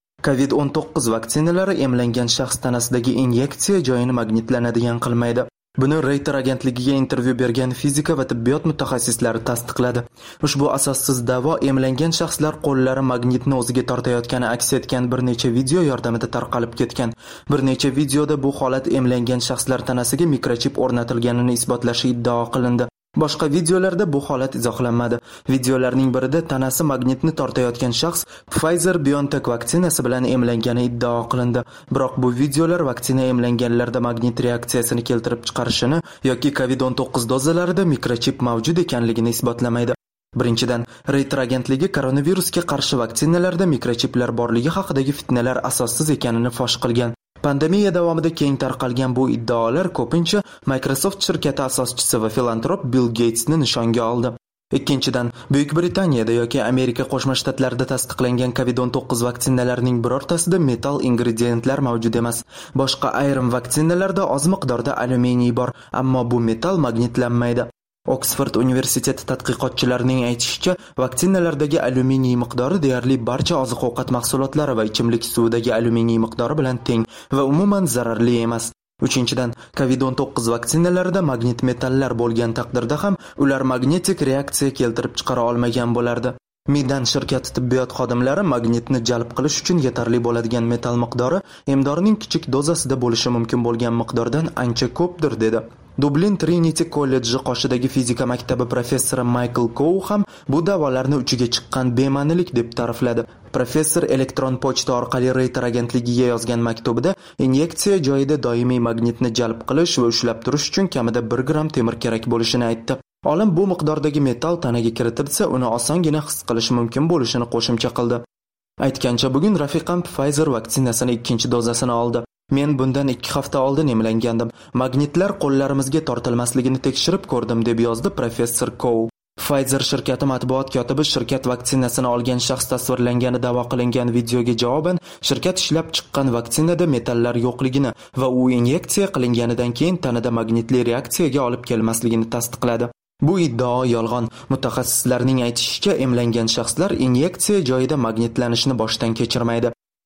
COVID-19 vaksinalari emlangan shaxs tanasidagi inyeksiya joyini magnitlanadigan qilmaydi. Buni Reuters agentligiga intervyu bergan fizika va tibbiyot mutaxassislari tasdiqladi. Ushbu asossiz da'vo emlangan shaxslar qo'llari magnitni o'ziga tortayotgani aks etgan bir necha video yordamida tarqalib ketgan. Bir necha videoda bu holat emlangan shaxslar tanasiga mikrochip o'rnatilganini isbotlashi iddao qilindi. Boshqa videolarda bu holat izohlanmadi. Videolarning birida tanasi magnitni tortayotgan shaxs Pfizer-BioNTech vaksinasi bilan emlangani iddao qilindi. Biroq bu videolar vaksina emlanganlarda magnit reaksiyasini keltirib chiqarishini yoki COVID-19 dozalarida mikrochip mavjud ekanligini isbotlamaydi. Birinchidan, Reuters agentligi koronavirusga qarshi vaksinalarda mikrochiplar borligi haqidagi fitnalar asossiz ekanini fosh qilgan. Pandemiya davomida keng tarqalgan bu iddaolar ko'pincha Microsoft shirkati asoschisi va filantrop Bill Gatesni nishonga oldi. Ikkinchidan, Buyuk Britaniyada yoki Amerika Qo'shma Shtatlarida tasdiqlangan COVID-19 vaksinalarining birortasida metall ingrediyentlar mavjud emas. Boshqa ayrim vaksinalarda oz miqdorda alyuminiy bor, ammo bu metall magnitlanmaydi. Oksford universiteti tadqiqotchilarining aytishicha, vaksinalardagi alyuminiy miqdori deyarli barcha oziq-ovqat mahsulotlari va ichimlik suvidagi alyuminiy miqdori bilan teng va umuman zararli emas. Uchinchidan, COVID-19 vaksinalarida magnit metallar bo'lgan taqdirda ham ular magnetik reaksiya keltirib chiqara olmagan bo'lardi. Midan shirkati tibbiyot xodimlari magnitni jalb qilish uchun yetarli bo'ladigan metall miqdori emdorning kichik dozasida bo'lishi mumkin bo'lgan miqdordan ancha ko'pdir dedi. Dublin Trinity kolleji qoshidagi fizika maktabi professori Michael Coe ham bu da'volarni uchiga chiqqan bema'nilik deb ta'rifladi. Professor elektron pochta orqali Reuters agentligiga yozgan maktubida inyeksiya joyida doimiy magnitni jalb qilish va ushlab turish uchun kamida 1 gram temir kerak bo'lishini aytdi. Olim bu miqdordagi metall tanaga kiritilsa, uni osongina his qilish mumkin bo'lishini qo'shimcha qildi. Aytgancha, bugun rafiqam Pfizer vaksinasini 2-dozasini oldi. Men bundan 2 hafta oldin emlangandim. Magnitlar qo'llarimizga tortilmasligini tekshirib ko'rdim, deb yozdi professor Coe. Pfizer shirkati matbuot kotibi shirkat vaksinasini olgan shaxs tasvirlangani da'vo qilingan videoga javoban shirkat ishlab chiqqan vaksinada metallar yo'qligini va u inyeksiya qilinganidan keyin tanada magnitli reaksiyaga olib kelmasligini tasdiqladi. Bu iddao yolg'on. Mutaxassislarning aytishicha, emlangan shaxslar inyeksiya joyida magnitlanishni boshdan kechirmaydi.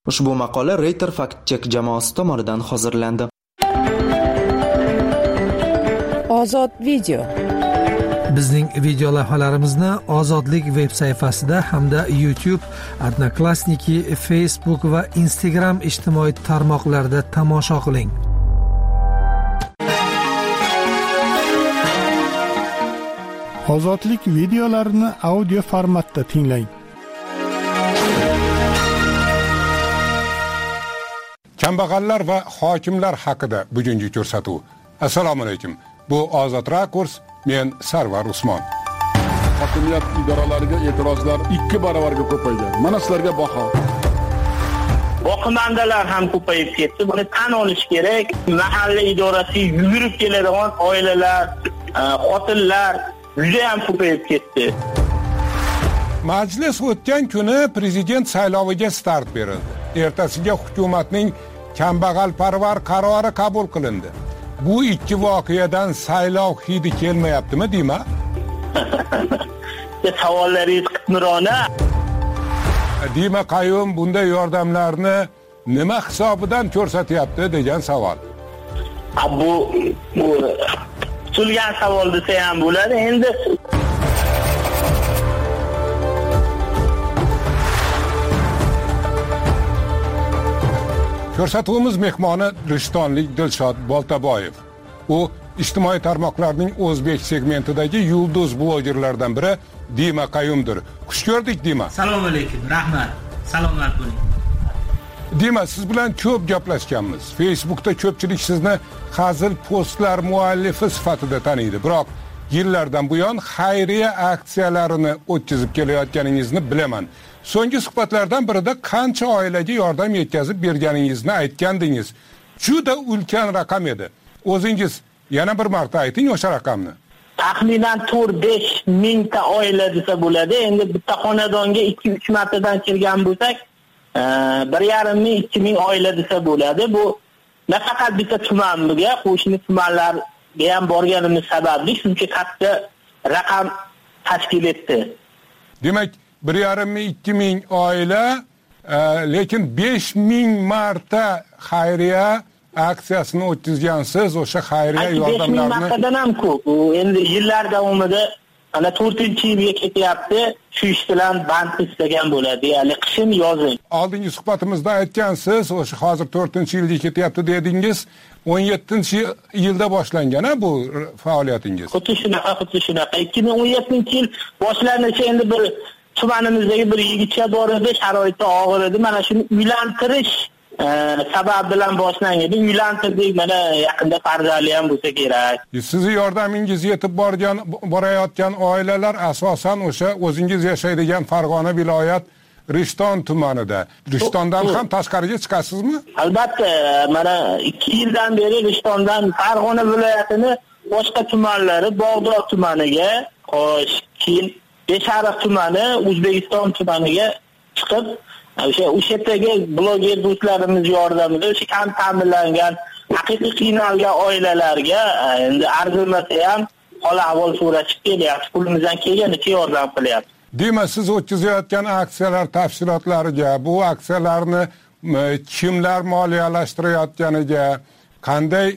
Ushbu maqola Reuters Fact Check jamoasi tomonidan hozirlandi. Ozod video. Bizning video lavhalarimizni Ozodlik veb sayfasida hamda YouTube, Odnoklassniki, Facebook va Instagram ijtimoiy tarmoqlarida tomosha qiling. Ozodlik videolarini audio formatda tinglang. Kambag'allar va hokimlar haqida bugungi ko'rsatuv. Assalomu alaykum. Bu Ozod Rakurs, men Sarvar Usmon. Hokimiyat idoralariga e'tirozlar 2 barobarga ko'paygan. Mana sizlarga baho. Boqmandalar ham ko'payib ketdi. Buni tan olish kerak. Mahalla idorasiga yugurib keladigan oilalar, xotinlar juda ham ko'payib ketdi. Majlis o'tgan kuni prezident sayloviga start berildi. Ertasiga hukumatning kambag'alparvar qarori qabul qilindi. Bu ikki voqeadan saylov hidi kelmayaptimi deyma? Savollaringiz qitmirona. Dima Qayum bunday yordamlarni nima hisobidan ko'rsatyapti degan savol. Bu tutilgan savol desa ham bo'ladi. Endi ko'rsatuvimiz mehmoni rishtonlik Dilshod Boltaboyev. U ijtimoiy tarmoqlarning o'zbek segmentidagi yulduz blogerlardan biri Dima Qayumdir. Xush ko'rdik Dima. Assalomu alaykum. Rahmat. Salomat bo'ling. Dima, siz bilan ko'p gaplashganmiz. Facebookda ko'pchilik sizni hazil postlar muallifi sifatida taniydi. Biroq yillardan buyon xayriya aksiyalarini o'tkazib kelayotganingizni bilaman. So'nggi suhbatlardan birida qancha oilaga yordam yetkazib berganingizni aytgandingiz. Juda ulkan raqam edi. O'zingiz yana bir marta ayting o'sha raqamni. Taxminan 4-5 mingta oila desa bo'ladi. Endi bitta xonadonga 2-3 martadan kelgan bo'lsak, 1,5 ming 2 ming oila desa bo'ladi. Bu nafaqat bitta tumanga, qo'shni tumanlarga ham borganimiz sababli shuncha katta raqam tashkil etdi. Demak, 1,5 ming 2 ming oila, lekin 5 ming marta xayriya aksiyasini o'tkazgansiz. O'sha xayriya yordamlarini 5 ming martadan ham ko'p. U endi yillar davomida ana 4-yilga ketyapti. Shu ish bilan band istagan bo'ladi, ya'ni qishim yozim. Oldingi suhbatimizda aytgansiz, o'sha hozir 4-yilga ketyapti dedingiz. 17-yilda boshlangan bu faoliyatingiz. Xuddi shunaqa. 2017-yil boshlanishi endi bir tumanimizdagi bir yigitcha bor edi, sharoiti og'ir edi. Mana shuni uylantirish sabab bilan boshlangan. Uylantirdik, mana yaqinda farzandli ham bo'lsa kerak. Sizni yordamingiz yetib borayotgan oilalar asosan o'sha o'zingiz yashaydigan Farg'ona viloyat Rishton tumanida. Rishtondan ham tashqariga chiqasizmi? Albatta, mana 2 yildan beri Rishtondan Farg'ona viloyatini boshqa tumanlari, Bog'dod tumaniga, Qo'shkin, Beshariq tumani, O'zbekiston tumaniga chiqib, o'sha yerdagi bloger do'stlarimiz yordamida o'sha kam ta'minlangan, haqiqiy qiynalgan oilalarga endi arzimasa ham hol ahvol so'rashib kelyapti. Qo'limizdan kelganicha yordam qilyapti. Dima, siz o'tkazayotgan aksiyalar tafsilotlariga, bu aksiyalarni kimlar moliyalashtirayotganiga, qanday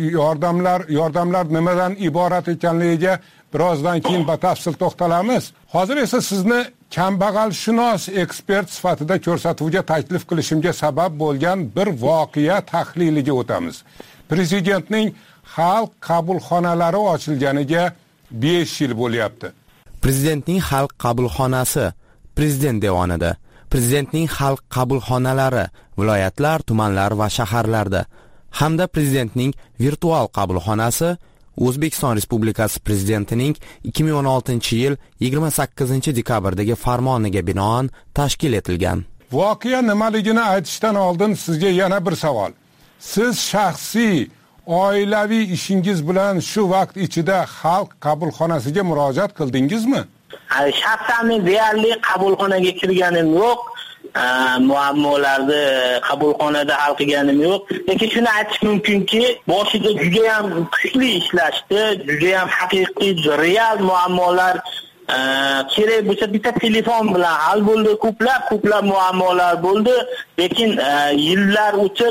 yordamlar nimadan iborat ekanligiga birozdan keyin batafsil to'xtalamiz. Hozir esa sizni kambag'alshunos ekspert sifatida ko'rsatuvga taklif qilishimga sabab bo'lgan bir voqea tahliliga o'tamiz. Prezidentning xalq qabulxonalari ochilganiga 5 yil bo'lyapti. Prezidentning xalq qabulxonasi Prezident devonida, Prezidentning xalq qabulxonalari viloyatlar, tumanlar va shaharlarda hamda Prezidentning virtual qabulxonasi O'zbekiston Respublikasi Prezidentining 2016-yil 28-dekabrdagi farmoniga binoan tashkil etilgan. Voqea nimaligini aytishdan oldin sizga yana bir savol. Siz shaxsiy oilaviy ishingiz bilan shu vaqt ichida xalq qabulxonasiga murojaat qildingizmi? Shaxsan men deyarli qabulxonaga kirganim yo'q. Muammolarni qabulxonada hal qilganim yo'q. Lekin shuni aytish mumkinki, boshida juda ham kuchli ishlashdi, juda ham haqiqiy, real muammolar kerak bo'lsa bitta telefon bilan hal bo'ldi, ko'plab muammolar bo'ldi, lekin yillar o'tib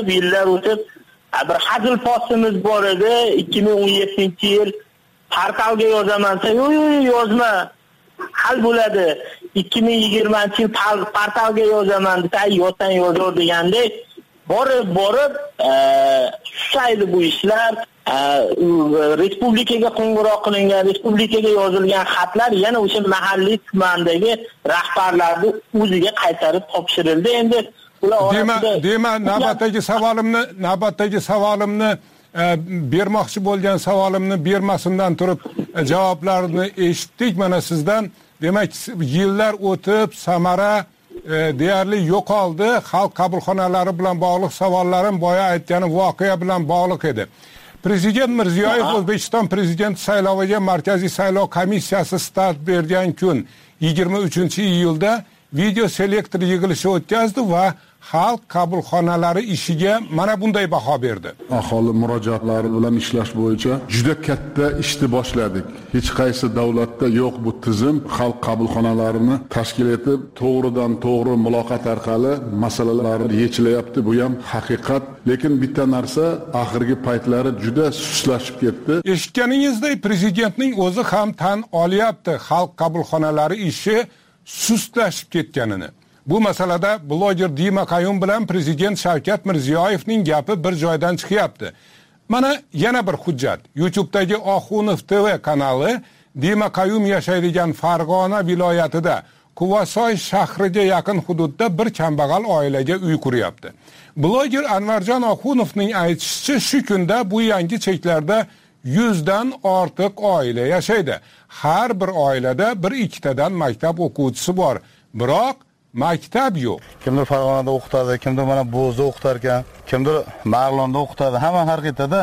bir hazil postimiz bor edi 2017-yil portalga yozaman, yo'q yozma, hal bo'ladi. 2020-yil portalga yozaman desa, yozsang yozor degandek borib susaydi bu ishlar. Respublikaga qo'ng'iroq qilingan, respublikaga yozilgan xatlar yana o'sha mahalliy tumandagi rahbarlarning o'ziga qaytarib topshirildi. Endi Demak, navbatdagi savolimni bermoqchi bo'lgan savolimni bermasimdan turib javoblarni eshitdik mana sizdan. Demak, yillar o'tib Samara deyarli yo'qoldi. Xalq qabulxonalari bilan bog'liq savollarim boya aytganim voqea bilan bog'liq edi. Prezident Mirziyoyev O'zbekiston prezidenti sayloviga Markaziy saylov komissiyasi start bergan kun 23-iyulda video selektor yig'ilishi o'tkazdi va xalq qabulxonalari ishiga mana bunday baho berdi. Aholi murojaatlari bilan ishlash bo'yicha juda katta ishni boshladik. Hech qaysi davlatda yo'q bu tizim. Xalq qabulxonalarini tashkil etib, to'g'ridan to'g'ri muloqot orqali masalalar yechilyapti. Bu ham haqiqat. Lekin bitta narsa oxirgi paytlari juda sustlashib ketdi. Eshitganingizdek, prezidentning o'zi ham tan olyapti xalq qabulxonalari ishi sustlashib ketganini. Bu masalada bloger Dima Qayum bilan prezident Shavkat Mirziyoyevning gapi bir joydan chiqyapti. Mana yana bir hujjat. YouTube'dagi Oxunov TV kanali Dima Qayum yashaydigan Farg'ona viloyatida Quvasoy shahriga yaqin hududda bir kambag'al oilaga uy quryapti. Bloger Anvarjon Oxunovning aytishicha, shu kunda bu yangi cheklarda 100 dan ortiq oila yashaydi. Har bir oilada 1-2tadan maktab o'quvchisi bor. Biroq maktab yo'q. Kimdir Farg'onada o'qitadi, kimdir mana Bo'zda o'qitar ekan, kimdir Marg'ilonda o'qitadi. Hamma har qayerda.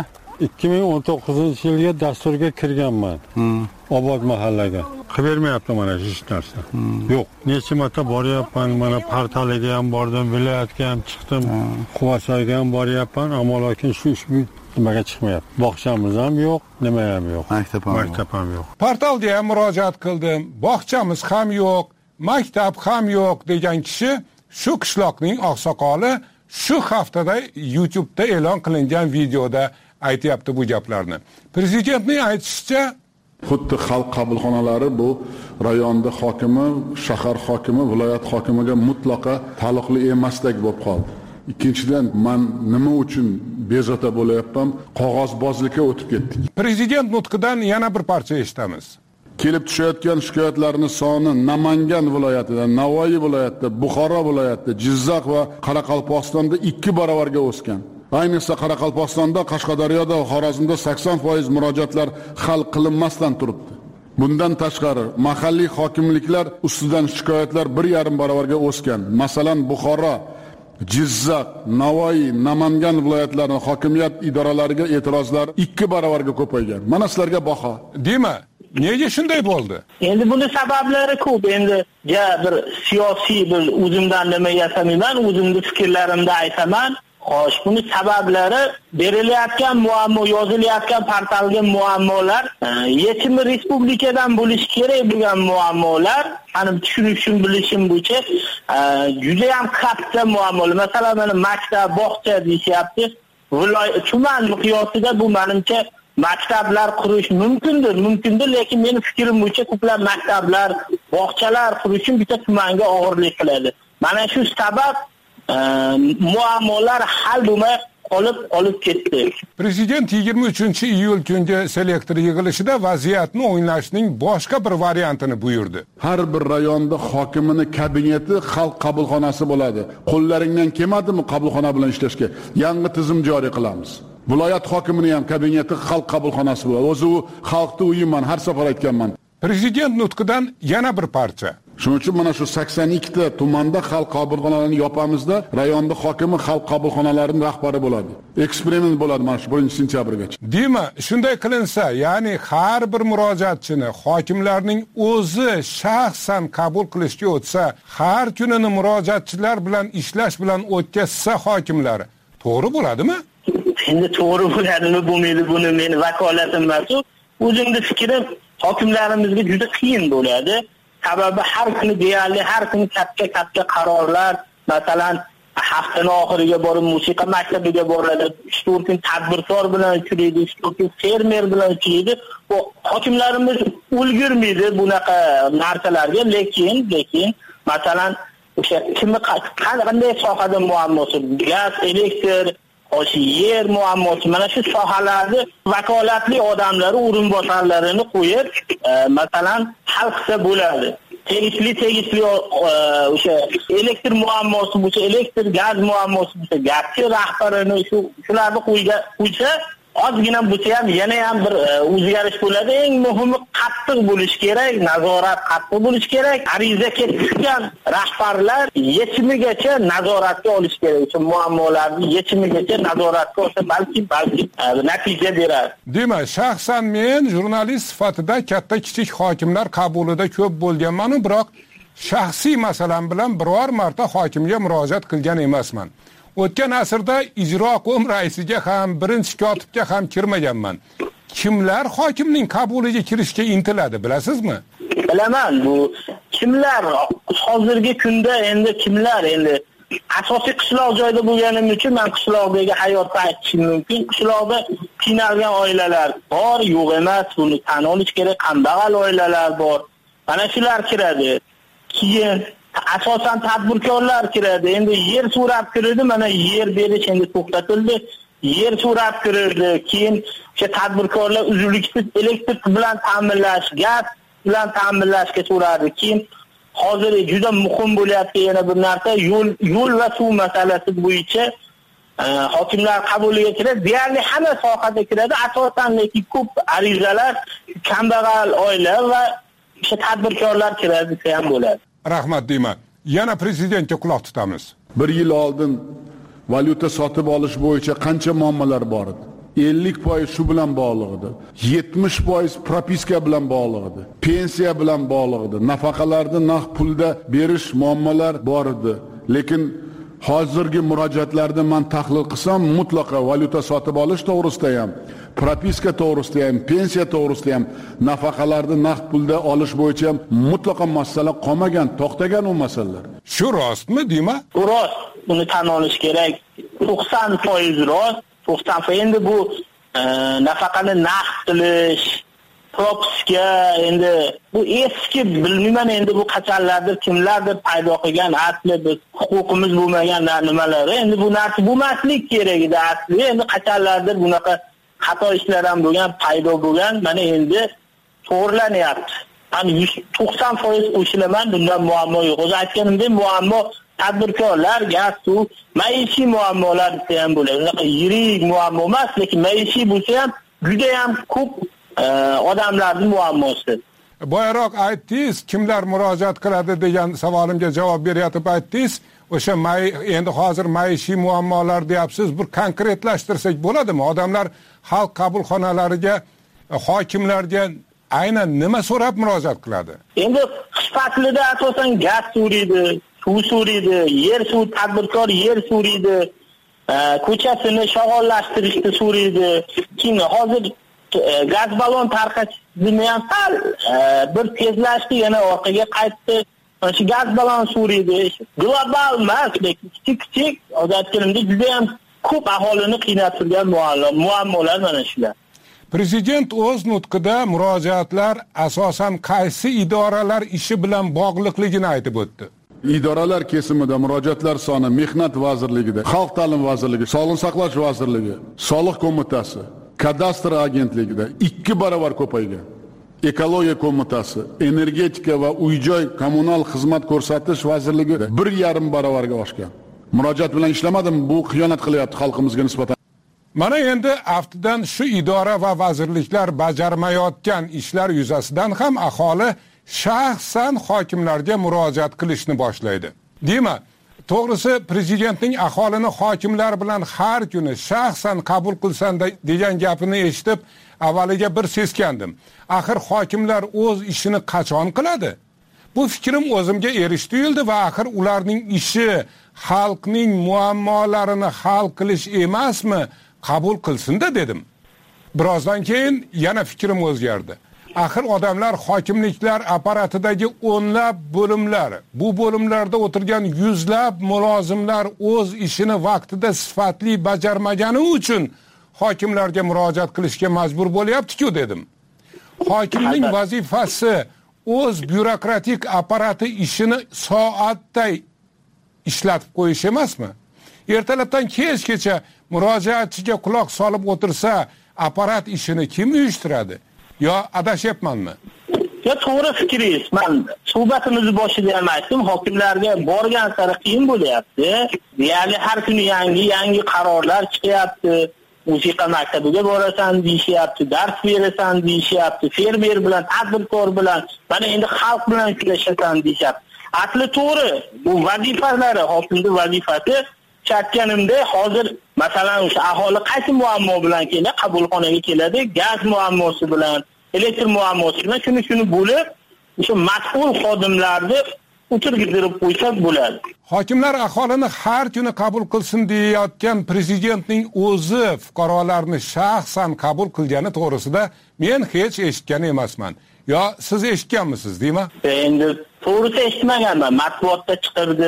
2019-yilga dasturga kirganman. Obod mahallaga. Qilib bermayapti mana hech narsa. Yo'q. Necha marta boryapman, mana portaliga ham bordim, viloyatga ham chiqdim, Quvasoyga ham boryapman, ammo lekin shu ish nimaga chiqmayapti. Bog'chamiz ham yo'q, nima ham yo'q. Maktab ham yo'q. Portalga ham murojaat qildim. Bog'chamiz ham yo'q, maktab ham yo'q degan kishi shu qishloqning oqsoqoli shu haftada YouTube'da e'lon qilingan videoda aytayapti bu gaplarni. Prezidentning aytishicha, xuddi xalq qabulxonalari bu rayonda hokimi, shahar hokimi, viloyat hokimiga mutlaqo taalluqli emasdek bo'lib qoldi. Ikkinchidan, men nima uchun bezovta bo'layapman? Qog'ozbozlikka o'tib ketdik. Prezident nutqidan yana bir parcha eshitamiz. Kelib tushayotgan shikoyatlarning soni Namangan viloyatida, Navoiy viloyatida, Buxoro viloyatida, Jizzax va Qoraqalpog'istonda 2 barobarga o'sgan. Ayniqsa Qoraqalpog'istonda, Qashqadaryoda va Xorazmda 80% murojaatlar hal qilinmasdan turibdi. Bundan tashqari, mahalliy hokimliklar ustidan shikoyatlar 1,5 barobarga o'sgan. Masalan, Buxoro, Jizzax, Navoiy, Namangan viloyatlarining hokimiyat idoralariga e'tirozlar 2 barobarga ko'paygan. Mana sizlarga baho. Deymi? Nega shunday bo'ldi? Endi buni sabablari ko'p. Endi bir siyosiy bir o'zimdan nima yasamayman, o'zimni fikrlarimni aytaman. Xo'sh, buni sabablari berilayotgan muammo, yozilayotgan portalga muammolar, yechimi respublikadan bo'lishi kerak bo'lgan muammolar, hani tushunishim, bilishim bo'yicha juda ham katta muammolar. Masalan, mana maktab, bog'cha deyapti. Viloyat tuman miqyosida bu menimcha maktablar qurish mumkindir, lekin meni fikrim bo'yicha ko'plab maktablar, bog'chalar qurishim bitta tumanga og'irlik qiladi. Mana shu sabab muammolar hal bo'lmay qolib ketdi. Prezident 23-iyul kungi selektor yig'ilishida vaziyatni o'nglashning boshqa bir variantini buyurdi. Har bir rayonda hokimining kabineti xalq qabulxonasi bo'ladi. Qo'llaringdan kelmadimi qabulxona bilan ishlashga? Yangi tizim joriy qilamiz. Viloyat hokimining ham kabineti xalq qabulxonasi bo'ladi. O'zi u xalqning uyiman, har safar aytganman. Prezident nutqidan yana bir parcha. Shuning uchun mana shu 82 ta tumanda xalq qabulxonalarini yopamizda, rayonda hokimi xalq qabulxonalarining rahbari bo'ladi. Eksperiment bo'ladi mana shu 1-sentyabrgacha. Deymi, shunday qilinsa, ya'ni har bir murojaatchini hokimlarning o'zi shaxsan qabul qilishga o'tsa, har kunini murojaatchilar bilan ishlash bilan o'tkazsa hokimlar, to'g'ri bo'ladimi? Endi to'g'ri bo'ladimi, bo'lmaydi, buni meni vakolatim emas. O'zimning fikrim, hokimlarimizga juda qiyin bo'ladi. Sababi har kuni deyarli har kuni katta qarorlar, masalan, haftaning oxiriga borib musiqa maktabiga boradi, 3-4 kun tadbirkor bilan uchraydi, 3-4 kun fermer bilan uchraydi. Bu hokimlarimiz ulgurmaydi bunaqa narsalarga, lekin masalan, o'sha kimni qanday sohada muammosi, gaz, elektr, yer muammosi, mana shu sohalarni vakolatli odamlari o'rinbosarlarini qo'yib, masalan, hal qilsa bo'ladi. Tegishli o'sha elektr muammosi bo'lsa, elektr, gaz muammosi bo'lsa, gazchi rahbarini shularni qo'ysa, ozgina bo'lsa ham yana ham bir o'zgarish bo'ladi. Eng muhimi qattiq bo'lish kerak, nazorat qattiq bo'lish kerak. Ariza ketgan rahbarlar yechimigacha nazoratga olish kerak. O'sha muammolarni yechimigacha nazoratga olsa balki natija beradi. Demak, shaxsan men jurnalist sifatida katta-kichik hokimlar qabulida ko'p bo'lganman, biroq shaxsiy masalam bilan biror marta hokimga murojaat qilgan emasman. O'tgan asrda ijro qo'm raisiga ham, birinchi kotibga ham kirmaganman. Kimlar hokimning qabuliga kirishga intiladi, bilasizmi? Bilaman, bu kimlar hozirgi kunda kimlar asosiy qishloq joyda bo'lganim uchun men qishloqdagi hayotni aytishim mumkin. Qishloqda qiynalgan oilalar bor, yo'q emas, buni tan olish kerak. Kambag'al oilalar bor. Mana shular kiradi. Keyin asosan tadbirkorlar kiradi. Endi yer so'rab kirdi, mana yer berish endi to'xtatildi. Yer so'rab kirdi. Keyin o'sha tadbirkorlar uzluksiz elektr bilan ta'minlash, gaz bilan ta'minlashga so'radi. Keyin hozir juda muhim bo'layotgan yana bir narsa yo'l va suv masalasi bo'yicha hokimlar qabuliga kiradi. Deyarli hamma sohada kiradi. Asosan lekin ko'p arizalar kambag'al oila va o'sha tadbirkorlar kiradi desa ham bo'ladi. Rahmat deyman. Yana prezidentga quloq tutamiz. 1 yil oldin valyuta sotib olish bo'yicha qancha muammolar bor edi? 50% shu bilan bog'liq edi. 70% propiska bilan bog'liq edi. Pensiya bilan bog'liq edi. Nafaqalarni naqd pulda berish muammolar bor edi. Lekin hozirgi murojaatlarni men tahlil qilsam, mutlaqo valyuta sotib olish to'g'risida ham, propiska to'g'risida ham, pensiya to'g'risida ham, nafaqalarni naqd pulda olish bo'yicha ham mutlaqo masala qolmagan, to'xtagan u masalalar. Shu rostmi, deyman? Rost, buni tan olish kerak. 90% rost. 90% endi bu nafaqani naqd qilish, propiska, endi bu eski bilmayman, endi bu qachonlardir kimlardir paydo qilgan asli biz huquqimiz bo'lmagan nimalar. Endi bu narsa bo'lmaslik kerak edi asli. Endi qachonlardir bunaqa xato ishlar ham bo'lgan, paydo bo'lgan. Mana endi to'g'rilanyapti. Hani 90% qo'shilaman, bundan muammo yo'q. O'zi aytganimdek, muammo tadbirkorlar, gaz, suv, maishiy muammolar desa ham bo'ladi. Unaqa yirik muammo emas, lekin maishiy bo'lsa ham juda ham ko'p odamlarning muammosi. Boyaroq aytdingiz, kimlar murojaat qiladi degan savolimga javob beryapti aytdingiz. O'sha endi hozir maishiy muammolar deyapsiz, bir konkretlashtirsak bo'ladimi? Odamlar xalq qabulxonalariga, hokimlarga aynan nima so'rab murojaat qiladi? Endi qish faslida asosan gaz so'raydi, suv so'raydi, yer suv tadbirkor yer so'raydi, ko'chasini shog'ollashtirishni so'raydi. Keyin hozir gaz balon tarqatishni ham bir tezlashdi, yana orqaga qaytdi. Shu gaz balon so'raydi. Global emas, lekin kichik odatchilikda juda ham ko'p aholini qiynab turgan muammolar mana shular. Prezident o'z nutqida murojaatlar asosan qaysi idoralar ishi bilan bog'liqligini aytib o'tdi. Idoralar kesimida murojaatlar soni Mehnat vazirligida, Xalq ta'lim vazirligi, Sog'liqni saqlash vazirligi, Soliq qo'mitasi, Kadastr agentligida 2 barobar ko'paygan. Ekologiya qo'mitasi, Energetika va uy-joy kommunal xizmat ko'rsatish vazirligida 1,5 barobarga oshgan. Murojaat bilan ishlamadim, bu xiyonat qilyapti xalqimizga nisbatan. Mana endi aftidan shu idora va vazirliklar bajarmayotgan ishlar yuzasidan ham aholi shaxsan hokimlarga murojaat qilishni boshlaydi. Deyman, to'g'risi prezidentning aholini hokimlar bilan har kuni shaxsan qabul qilsan degan gapini eshitib, avvaliga bir seskandim. Axir hokimlar o'z ishini qachon qiladi? Bu fikrim o'zimga erish tuyuldi va axir ularning ishi xalqning muammolarini hal qilish emasmi? Qabul qilsin-da dedim. Birozdan keyin yana fikrim o'zgardi. Axir odamlar hokimliklar apparatidagi o'nlab bo'limlar, bu bo'limlarda o'tirgan yuzlab mulozimlar o'z ishini vaqtida sifatli bajarmagani uchun hokimlarga murojaat qilishga majbur bo'lyapti-ku dedim. Hokimning vazifasi o'z byurokratik apparati ishini soatday ishlatib qo'yish emasmi? Ertalabdan kechgacha murojaatchiga quloq solib o'tirsa, apparat ishini kim uyushtiradi? Yo adashyapmanmi? Yo, to'g'ri fikringiz. Men suhbatimizni boshida ham aytdim, hokimlarga borgan sari qiyin bo'lyapti. Ya'ni har kuni yangi qarorlar chiqyapti. Musiqa maktabiga borasan deyishyapti, dars berasan deyishyapti, fermer bilan, tadbirkor bilan, mana endi xalq bilan uchrashasan deyishyapti. Asli to'g'ri, bu vazifalari, hokimning vazifasi. Aytganimda hozir masalan o'sha aholi qaysi muammo bilan keladi, qabulxonaga keladi, gaz muammosi bilan, elektr muammosi bilan shuni bo'lib, o'sha mas'ul xodimlarni o'tirgizib qo'ysa bo'ladi. Hokimlar aholini har kuni qabul qilsin deyayotgan prezidentning o'zi fuqarolarni shaxsan qabul qilgani to'g'risida men hech eshitgan emasman. Yo, siz eshitganmisiz, deymi? Endi to'g'risi eshitmaganman. Matbuotda chiqirdi,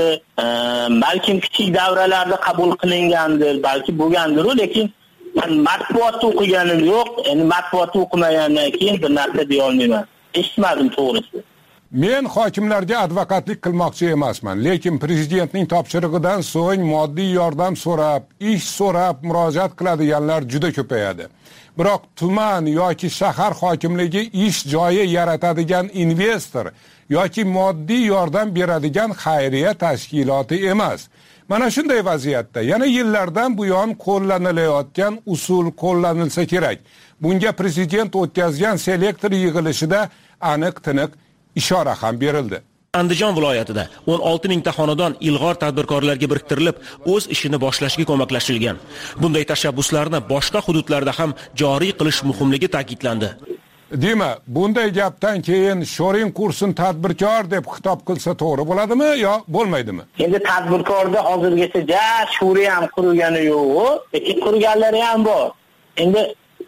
balkim kichik davralarda qabul qilingandir, balki bo'lgandir, lekin men matbuotda o'qiganim yo'q. Endi matbuotda o'qimagandan keyin bir narsa deya olmayman. Eshitmadim to'g'risi. Men hokimlarga advokatlik qilmoqchi emasman, lekin prezidentning topshirig'idan so'ng moddiy yordam so'rab, ish so'rab murojaat qiladiganlar juda ko'payadi. Biroq tuman yoki shahar hokimligi ish joyi yaratadigan investor yoki moddiy yordam beradigan xayriya tashkiloti emas. Mana shunday vaziyatda yana yillardan buyon qo'llanilayotgan usul qo'llanilsa kerak. Bunga prezident o'tkazgan selektor yig'ilishida aniq-tiniq ishora ham berildi. Andijon viloyatida 16 mingta xonadon ilg'or tadbirkorlarga biriktirilib, o'z ishini boshlashga ko'maklashilgan. Bunday tashabbuslarni boshqa hududlarda ham joriy qilish muhimligi ta'kidlandi. Dema, bunday gapdan keyin shoring kursin tadbirkor deb xitob qilsa to'g'ri bo'ladimi yo bo'lmaydimi? Endi tadbirkorda hozirgacha sho'ri ham qurilgani yo'q, lekin qurganlari ham bor. Endi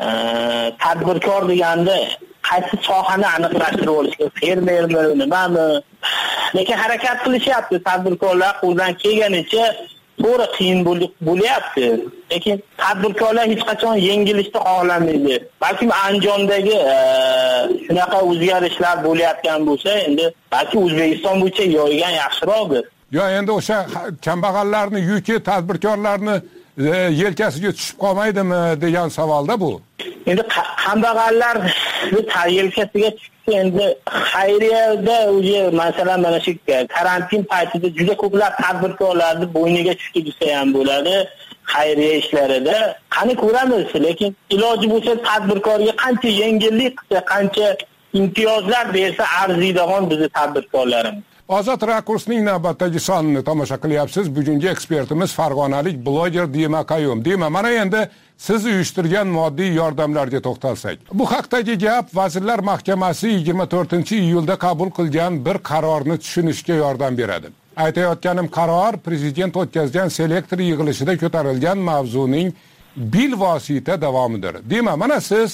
tadbirkor deganda qaysi sohani aniqlashtirib olishga, fermermi, nimami? Lekin harakat qilishyapti tadbirkorlar qo'ldan kelganicha, to'g'ri qiyin bo'lyapti. Lekin tadbirkorlar hech qachon yengilishni xohlamaydi. Balki Andijondagi shunaqa o'zgarishlar bo'layotgan bo'lsa, endi balki O'zbekiston bo'yicha yo'ygan yaxshiroqdir. Yo, endi o'sha kambag'allarni yuki tadbirkorlarni yelkasiga tushib qolmaydimi degan savolda bu. Endi kambag'allar yelkasiga tushsa, endi xayriyada o'zi masalan mana shu karantin paytida juda ko'plab tadbirkorlarni bo'yniga tushdi desa ham bo'ladi. Xayriya ishlarida qani ko'ramiz, lekin iloji bo'lsa tadbirkorga qancha yengillik qilsa, qancha imtiyozlar bersa arziydigan bizni tadbirkorlarimiz. Ozod rakursning navbatdagi sonini tomosha qilyapsiz. Bugungi ekspertimiz farg'onalik bloger Dima Qayum. Dima, mana endi siz uyushtirgan moddiy yordamlarga to'xtalsak. Bu haqdagi gap Vazirlar Mahkamasi 24-iyulda qabul qilgan bir qarorni tushunishga yordam beradi. Aytayotganim qaror prezident o'tkazgan selektor yig'ilishida ko'tarilgan mavzuning bilvosita davomidir. Dima, mana siz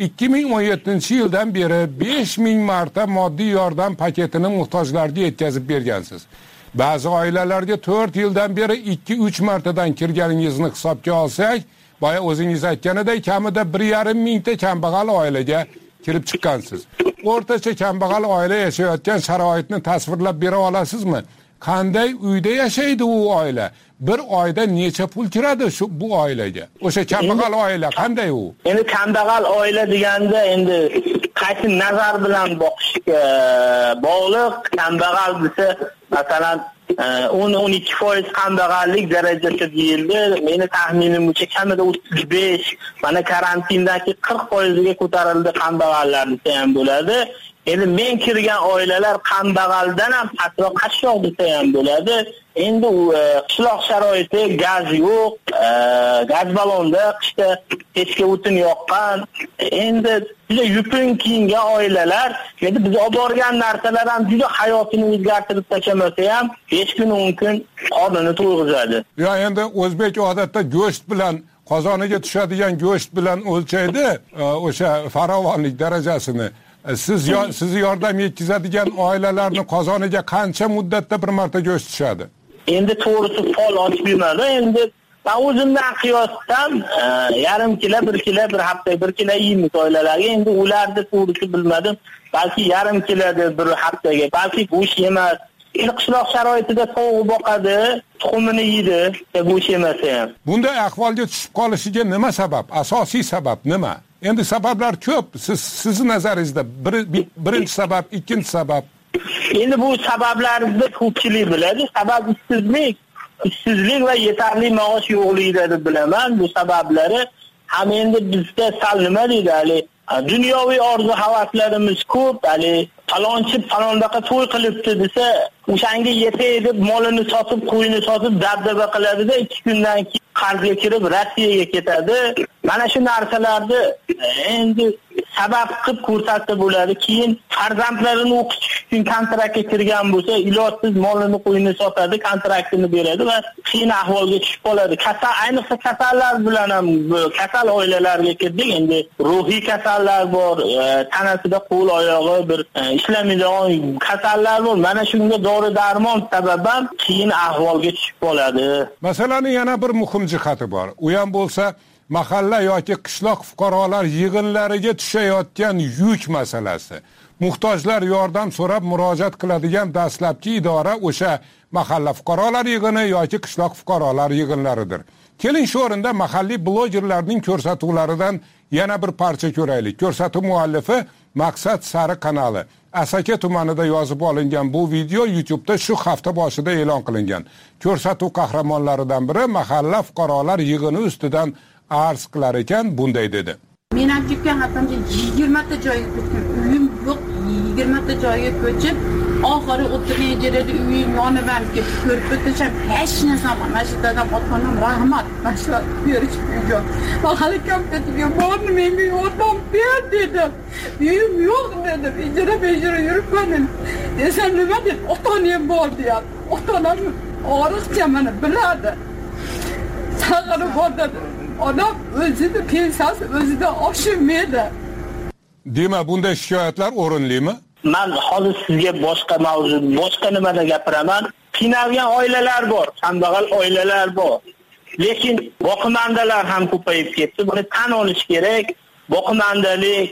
2017-yildan beri 5000 marta moddiy yordam paketini muhtojlarga yetkazib bergansiz. Ba'zi oilalarga 4 yildan beri 2-3 martadan kirganingizni hisobga olsak, boya o'zingiz aytganidek kamida 1,5 mingta kambag'al oilaga kirib chiqqansiz. O'rtacha kambag'al oila yashayotgan sharoitni tasvirlab bera olasizmi? Qanday uyda yashaydi u oila? Bir oyda necha pul kiradi shu bu oilaga? O'sha kambag'al oila qanday u? Endi kambag'al oila deganda endi qaysi nazar bilan boqishga bog'liq. Kambag'al desa, masalan 10-12% kambag'allik darajasi deyildi. Meni taxminim bo'yicha kamida 35, mana karantindagi 40% ga ko'tarildi kambag'allar desa ham bo'ladi. Endi men kirgan oilalar kambag'aldan ham pastroq qashshoq desa ham bo'ladi. Endi qishloq sharoiti, gaz yo'q, gaz balonda qishda pechga o'tin yoqqan. Endi juda yupun kiyingan oilalar, endi biz olib borgan narsalar ham juda hayotini o'zgartirib tashlamasa ham 5 kun 10 kun qornini to'yg'izadi. Yo, endi o'zbek odatda go'sht bilan qozoniga tushadigan go'sht bilan o'lchaydi o'sha farovonlik darajasini. sizni yordam yetkazadigan oilalarni qozoniga qancha muddatda bir marta go'sht tushadi? Endi to'g'risi fol ochib yurmadi. Endi men o'zimdan qiyosdan yarim kilo, 1 kilo, bir haftaga 1 kilo yeymiz oilalarga. Endi ularni to'g'risi bilmadim. Balki yarim kiloda bir haftaga, balki go'sht yemas. Endi qishloq sharoitida tovuq boqadi, tuxumini yeydi, go'sht yemasa ham. Bunday ahvolga tushib qolishiga nima sabab? Asosiy sabab nima? Endi sabablar ko'p. Sizni nazaringizda birinchi sabab, ikkinchi sabab. Endi bu sabablarni ko'pchilik biladi. Sabab ishsizlik va yetarli maosh yo'qligida deb bilaman. Bu sabablari ham endi bizda sal nima deydi, hali dunyoviy orzu-havaslarimiz ko'p, hali falonchi falondaqa to'y qilibdi desa, o'shanga yetay deb molini sotib, qo'yini sotib dabdaba qiladi-da, 2 kundan keyin qarzga kirib Rossiyaga ketadi. Mana shu narsalarni endi sabab qilib ko'rsatsa bo'ladi. Keyin farzandlarini o'qitish uchun kontraktga kirgan bo'lsa, ilojsiz molini qo'yini sotadi, kontraktini beradi va qiyin ahvolga tushib qoladi. Kasal, ayniqsa kasallar bilan ham kasal oilalarga kirdik. Endi ruhiy kasallar bor, tanasida qo'l oyog'i bir ishlamaydigan kasallar bor. Mana shunga dori-darmon sababdan qiyin ahvolga tushib qoladi. Masalan, yana bir muhim jihati bor. U ham bo'lsa mahalla yoki qishloq fuqarolar yig'inlariga tushayotgan yuk masalasi. Muhtojlar yordam so'rab murojaat qiladigan dastlabki idora o'sha mahalla fuqarolar yig'ini yoki qishloq fuqarolar yig'inlaridir. Keling shu o'rinda mahalliy blogerlarning ko'rsatuvlaridan yana bir parcha ko'raylik. Ko'rsatuv muallifi Maqsad Sari kanali. Asaka tumanida yozib olingan bu video YouTube'da shu hafta boshida e'lon qilingan. Ko'rsatuv qahramonlaridan biri mahalla fuqarolar yig'ini ustidan arz qilar ekan, bunday dedi. Men ham chekkan hatamda 20 ta joyga ko'chdim. Uyim yo'q, 20 ta joyga ko'chib, oxiri o'tirgan joyda uyim yonib ketib, ko'rib o'tisham, hech narsa mana shu dadam otganam rahmat, mashla berish uyga. Mahalla kompetiga bordim, menga yordam ber dedim. Uyim yo'q dedim, ijara yuribman. Desam nima deb, ota-onam bor deyapti. Ota-onam oriqcha meni biladi. Sag'irib bordi. Odam o'zida pensiyasi o'zida oshirmaydi. Demak, bunday shikoyatlar o'rinlimi? Men hozir sizga boshqa nimada gapiraman. Qiynalgan oilalar bor, kambag'al oilalar bor. Lekin boqimandalar ham ko'payib ketdi. Buni tan olish kerak. Boqimandalik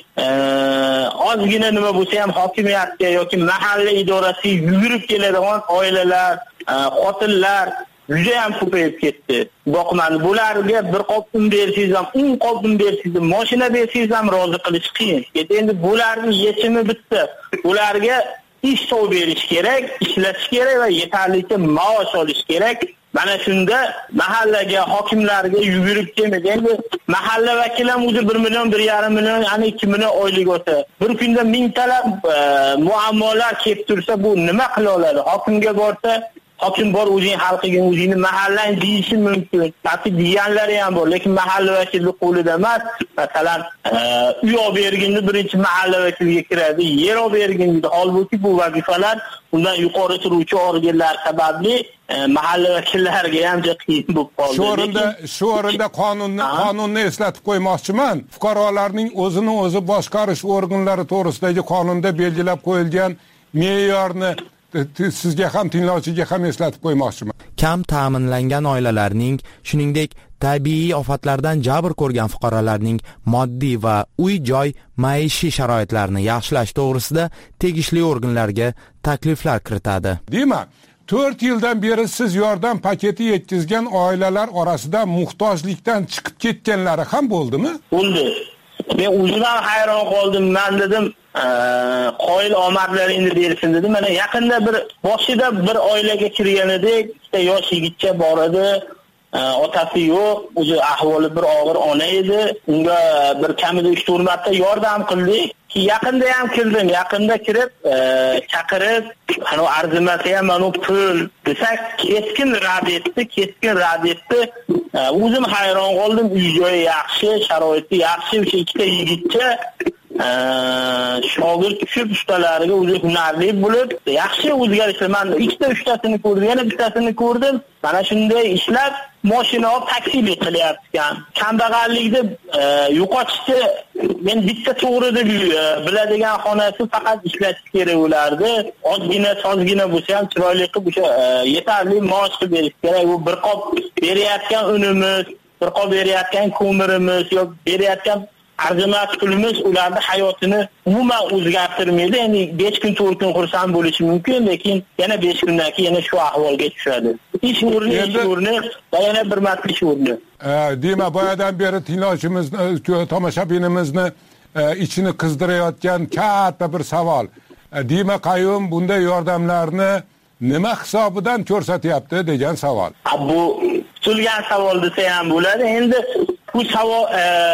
ozgina nima bo'lsa ham hokimiyatga yoki mahalla idorasiga yugurib keladigan oilalar, xotinlar juda ham ko'payib ketdi. Boqmani bularga bir qop un bersangiz ham, 10 qop un bersangiz ham, mashina bersangiz ham rozi qilish qiyin. Endi bularning yechimi bitta. Ularga ish topib berish kerak, ishlatish kerak va yetarlicha maosh olish kerak. Mana shunda mahallaga, hokimlarga yugurib kelmaydi. Endi mahalla vakili ham o'zi 1 million, 1,5 million, ya'ni 2 million oylik olsa, bir kunda mingtalab muammolar kelib tursa, bu nima qila oladi? Hokimga borsa, hokim bor o'zing xalqiga, o'zingni mahallang deyishi mumkin. Balki deganlari ham bor, lekin mahalla vakili qo'lida emas. Masalan, uy olib berginni birinchi mahalla vakiliga kiradi, yer olib berginni. Holbuki bu vazifalar undan yuqori turuvchi organlar sababli mahalla vakillariga ham qiyin bo'lib qoldi. Shu o'rinda qonunni eslatib qo'ymoqchiman. Fuqarolarning o'zini o'zi boshqarish organlari to'g'risidagi qonunda belgilab qo'yilgan me'yorni sizga ham tinglovchiga ham eslatib qo'ymoqchiman. Kam ta'minlangan oilalarning, shuningdek tabiiy ofatlardan jabr ko'rgan fuqarolarning moddiy va uy-joy maishiy sharoitlarini yaxshilash to'g'risida tegishli organlarga takliflar kiritadi. Demak, 4 yildan beri siz yordam paketi yetkazgan oilalar orasida muhtojlikdan chiqib ketganlari ham bo'ldimi? Bo'ldi. Men o'zim ham hayron qoldim. Men dedim, qoyil omadlaringni bersin dedim. Mana yaqinda boshida bir oilaga kirgan edik. Ikkita yosh yigitcha bor edi. Otasi yo'q, o'zi ahvoli bir og'ir ona edi. Unga bir kamida 3-4 marta yordam qildik. Yaqinda ham kirdim. Yaqinda kirib, chaqirib, ana arzimasi ham mana pul desak, keskin rad etdi. O'zim hayron qoldim. Uy-joyi yaxshi, sharoiti yaxshi, o'sha ikkita yigitcha shogird tushib ustalariga o'zi hunarli bo'lib, yaxshi o'zgarishlar. Men ikkita uchtasini ko'rdim, yana bittasini ko'rdim. Mana shunday ishlab mashina olib taksilik qilyapti. Kambag'allikni yo'qotishni men bitta to'g'ri deb biladigan xonasi faqat ishlash kerak ulardi. Ozgina, sozgina bo'lsa ham chiroyli qilib o'sha yetarli maosh qilib berish kerak. U bir qop berayotgan unimiz, bir qop berayotgan ko'mirimiz yoki berayotgan arzimas pulimiz ularning hayotini umuman o'zgartirmaydi. Endi 5 kun 4 kun xursand bo'lishi mumkin, lekin yana 5 kundan keyin yana shu ahvolga tushadi. Ish o'rni va yana bir marta ish o'rni. Demak, boyadan beri tinglovchimizni, tomoshabinimizni ichini qizdirayotgan katta bir savol. Demak, qayyum bunday yordamlarni nima hisobidan ko'rsatyapti degan savol. Bu tutilgan savol desa ham bo'ladi. Endi bu savol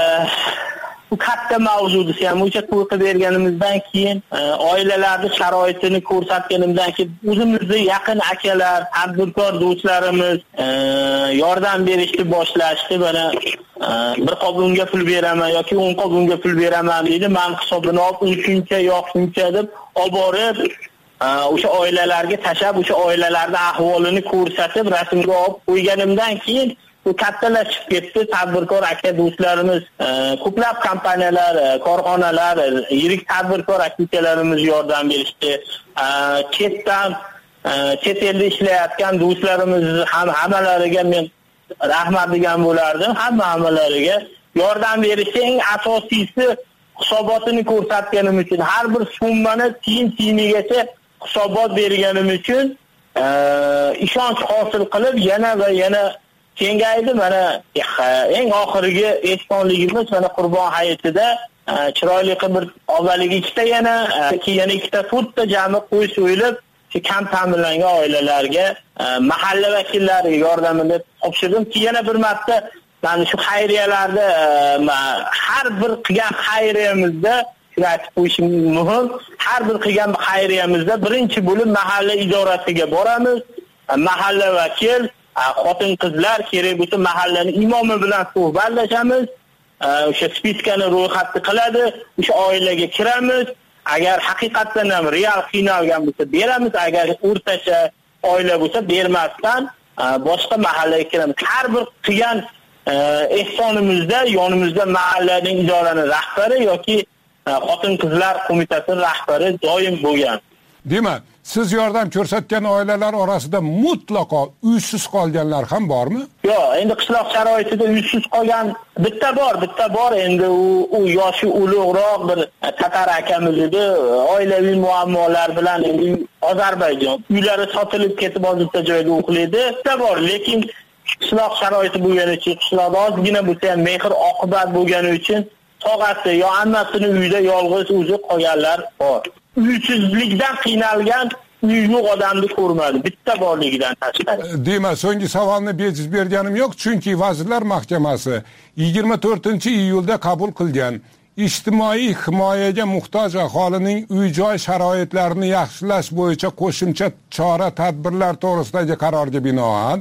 bu katta mavzu desa ham o'sha to'y qilib berganimizdan keyin oilalarning sharoitini ko'rsatganimdan keyin o'zimizni yaqin akalar, tadbirkor do'stlarimiz yordam berishni boshlashdi. Mana bir qop unga pul beraman yoki 10 qop unga pul beraman deydi. Men hisobini olib shuncha yo'q shuncha deb olib borib o'sha oilalarga tashab, o'sha oilalarning ahvolini ko'rsatib, rasmga olib qo'yganimdan keyin bu kattalashib ketdi. Tadbirkor aka do'stlarimiz, ko'plab kompaniyalar, korxonalar, yirik tadbirkor akalarimiz yordam berishdi. Chetdan, chet elda ishlayotgan do'stlarimiz ham hammalariga men rahmat degan bo'lardim. Hammalariga yordam berishning eng asosiysi hisobotini ko'rsatganim uchun, har bir summani tiyin-tiyinigacha hisobot berganim uchun ishonch hosil qilib yana va yana kengaydi. Mana eng oxirgi ehsonligimiz mana Qurbon hayitida chiroyli qilib bir avvaliga ikkita yana ikkita to'rtta jami qo'y so'yilib kam ta'minlangan oilalarga mahalla vakillari yordamini topshirdim ki yana bir marta mana shu xayriyalarda har bir qilgan xayriyamizda aytib qo'yishim muhim. Har bir qilgan xayriyamizda birinchi bo'lib mahalla idorasiga boramiz. Mahalla vakil, xotin-qizlar kerak bo'lsa mahallaning imomi bilan suhbatlashamiz. O'sha spiskani ro'yxatni qiladi. O'sha oilaga kiramiz. Agar haqiqatan ham real qiynalgan bo'lsa beramiz, agar o'rtacha oila bo'lsa bermasdan boshqa mahallaga kiramiz. Har bir qilgan ehsonimizda yonimizda mahallaning idoraning rahbari yoki xotin-qizlar qo'mitasining rahbari doim bo'lgan. Demak, siz yordam ko'rsatgan oilalar orasida mutlaqo uysiz qolganlar ham bormi? Yo'q, endi qishloq sharoitida uysiz qolgan bitta bor. Endi u yoshi ulug'roq bir tatar akamiz edi. Oilaviy muammolar bilan endi Ozarbayjon uylari sotilib ketib hozircha joyda uxlaydi. Bitta bor, lekin qishloq sharoiti bo'lgani uchun, qishloqda ozgina bo'lsa ham mehr oqibat bo'lgani uchun tog'asi yo ammasini uyda yolg'iz o'zi qolganlar bor. Uysizlikdan qiynalgan uyi yo'q odamni ko'rmadi, bitta borligidan tashqari. Demak, so'nggi savolni bejiz berganim yo'q, chunki Vazirlar Mahkamasi 24-iyulda qabul qilgan ijtimoiy himoyaga muhtoj aholining uy-joy sharoitlarini yaxshilash bo'yicha qo'shimcha chora-tadbirlar to'g'risidagi qarorga binoan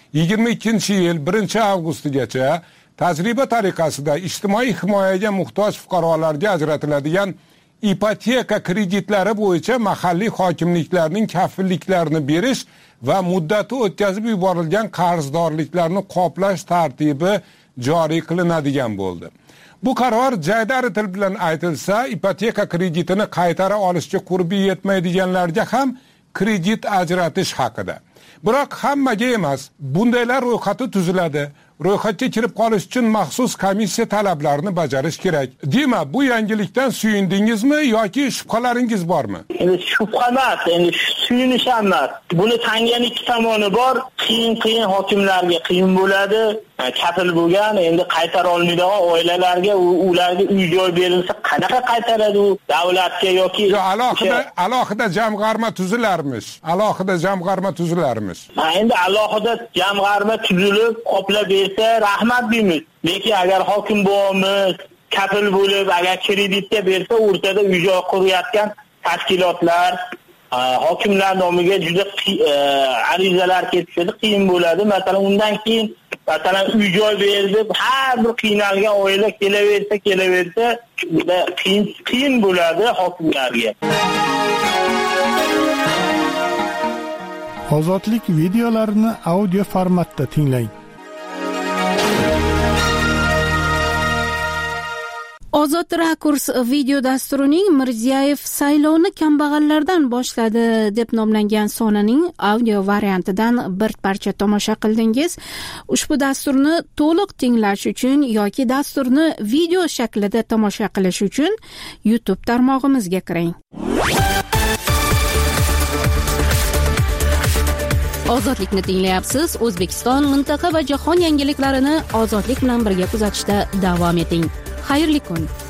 22-yil 1-avgustgacha tajriba tariqasida ijtimoiy himoyaga muhtoj fuqarolarga ajratiladigan ipoteka kreditlari bo'yicha mahalliy hokimliklarning kafilliklarini berish va muddati o'tkazib yuborilgan qarzdorliklarni qoplash tartibi joriy qilinadigan bo'ldi. Bu qaror jaydari til bilan aytilsa, ipoteka kreditini qaytara olishga qurbi yetmaydiganlarga ham kredit ajratish haqida. Biroq hammaga emas, bundaylar ro'yxati tuziladi. Ro'yxatga kirib qolish uchun maxsus komissiya talablarini bajarish kerak. Demak, bu yangilikdan suyundingizmi yoki shubhalaringiz bormi? Endi shubha emas, endi suyunish emas. Buni tangan ikki tomoni bor. Qiyin hokimlarga qiyin bo'ladi. Kafil bo'lgan, endi qaytara olmaydigan oilalarga, ularga uy-joy berilsa qanaqa qaytaradi u davlatga yoki alohida jamg'arma tuzilarmish. Endi alohida jamg'arma tuzilib, qoplab bersa rahmat deymiz. Lekin agar hokim bo'lamiz, kafil bo'lib, agar kreditga bersa, o'rtada uy-joy qurayotgan tashkilotlar hokimlar nomiga juda arizalar ketishadi, qiyin bo'ladi. Masalan, undan keyin uy-joy berdi, har bir qiynalgan oila kelaversa, juda qiyin bo'ladi hokimlarga. Ozodlik videolarini audio formatda tinglang. Ozod Rakurs video dasturining Mirziyoyev saylovni kambag'allardan boshladi deb nomlangan sonining audio variantidan bir parcha tomosha qildingiz. Ushbu dasturni to'liq tinglash uchun yoki dasturni video shaklida tomosha qilish uchun YouTube tarmog'imizga kiring. Ozodlikni tinglayapsiz. O'zbekiston, mintaqa va jahon yangiliklarini ozodlik bilan birga kuzatishda davom eting. Xayrli kun.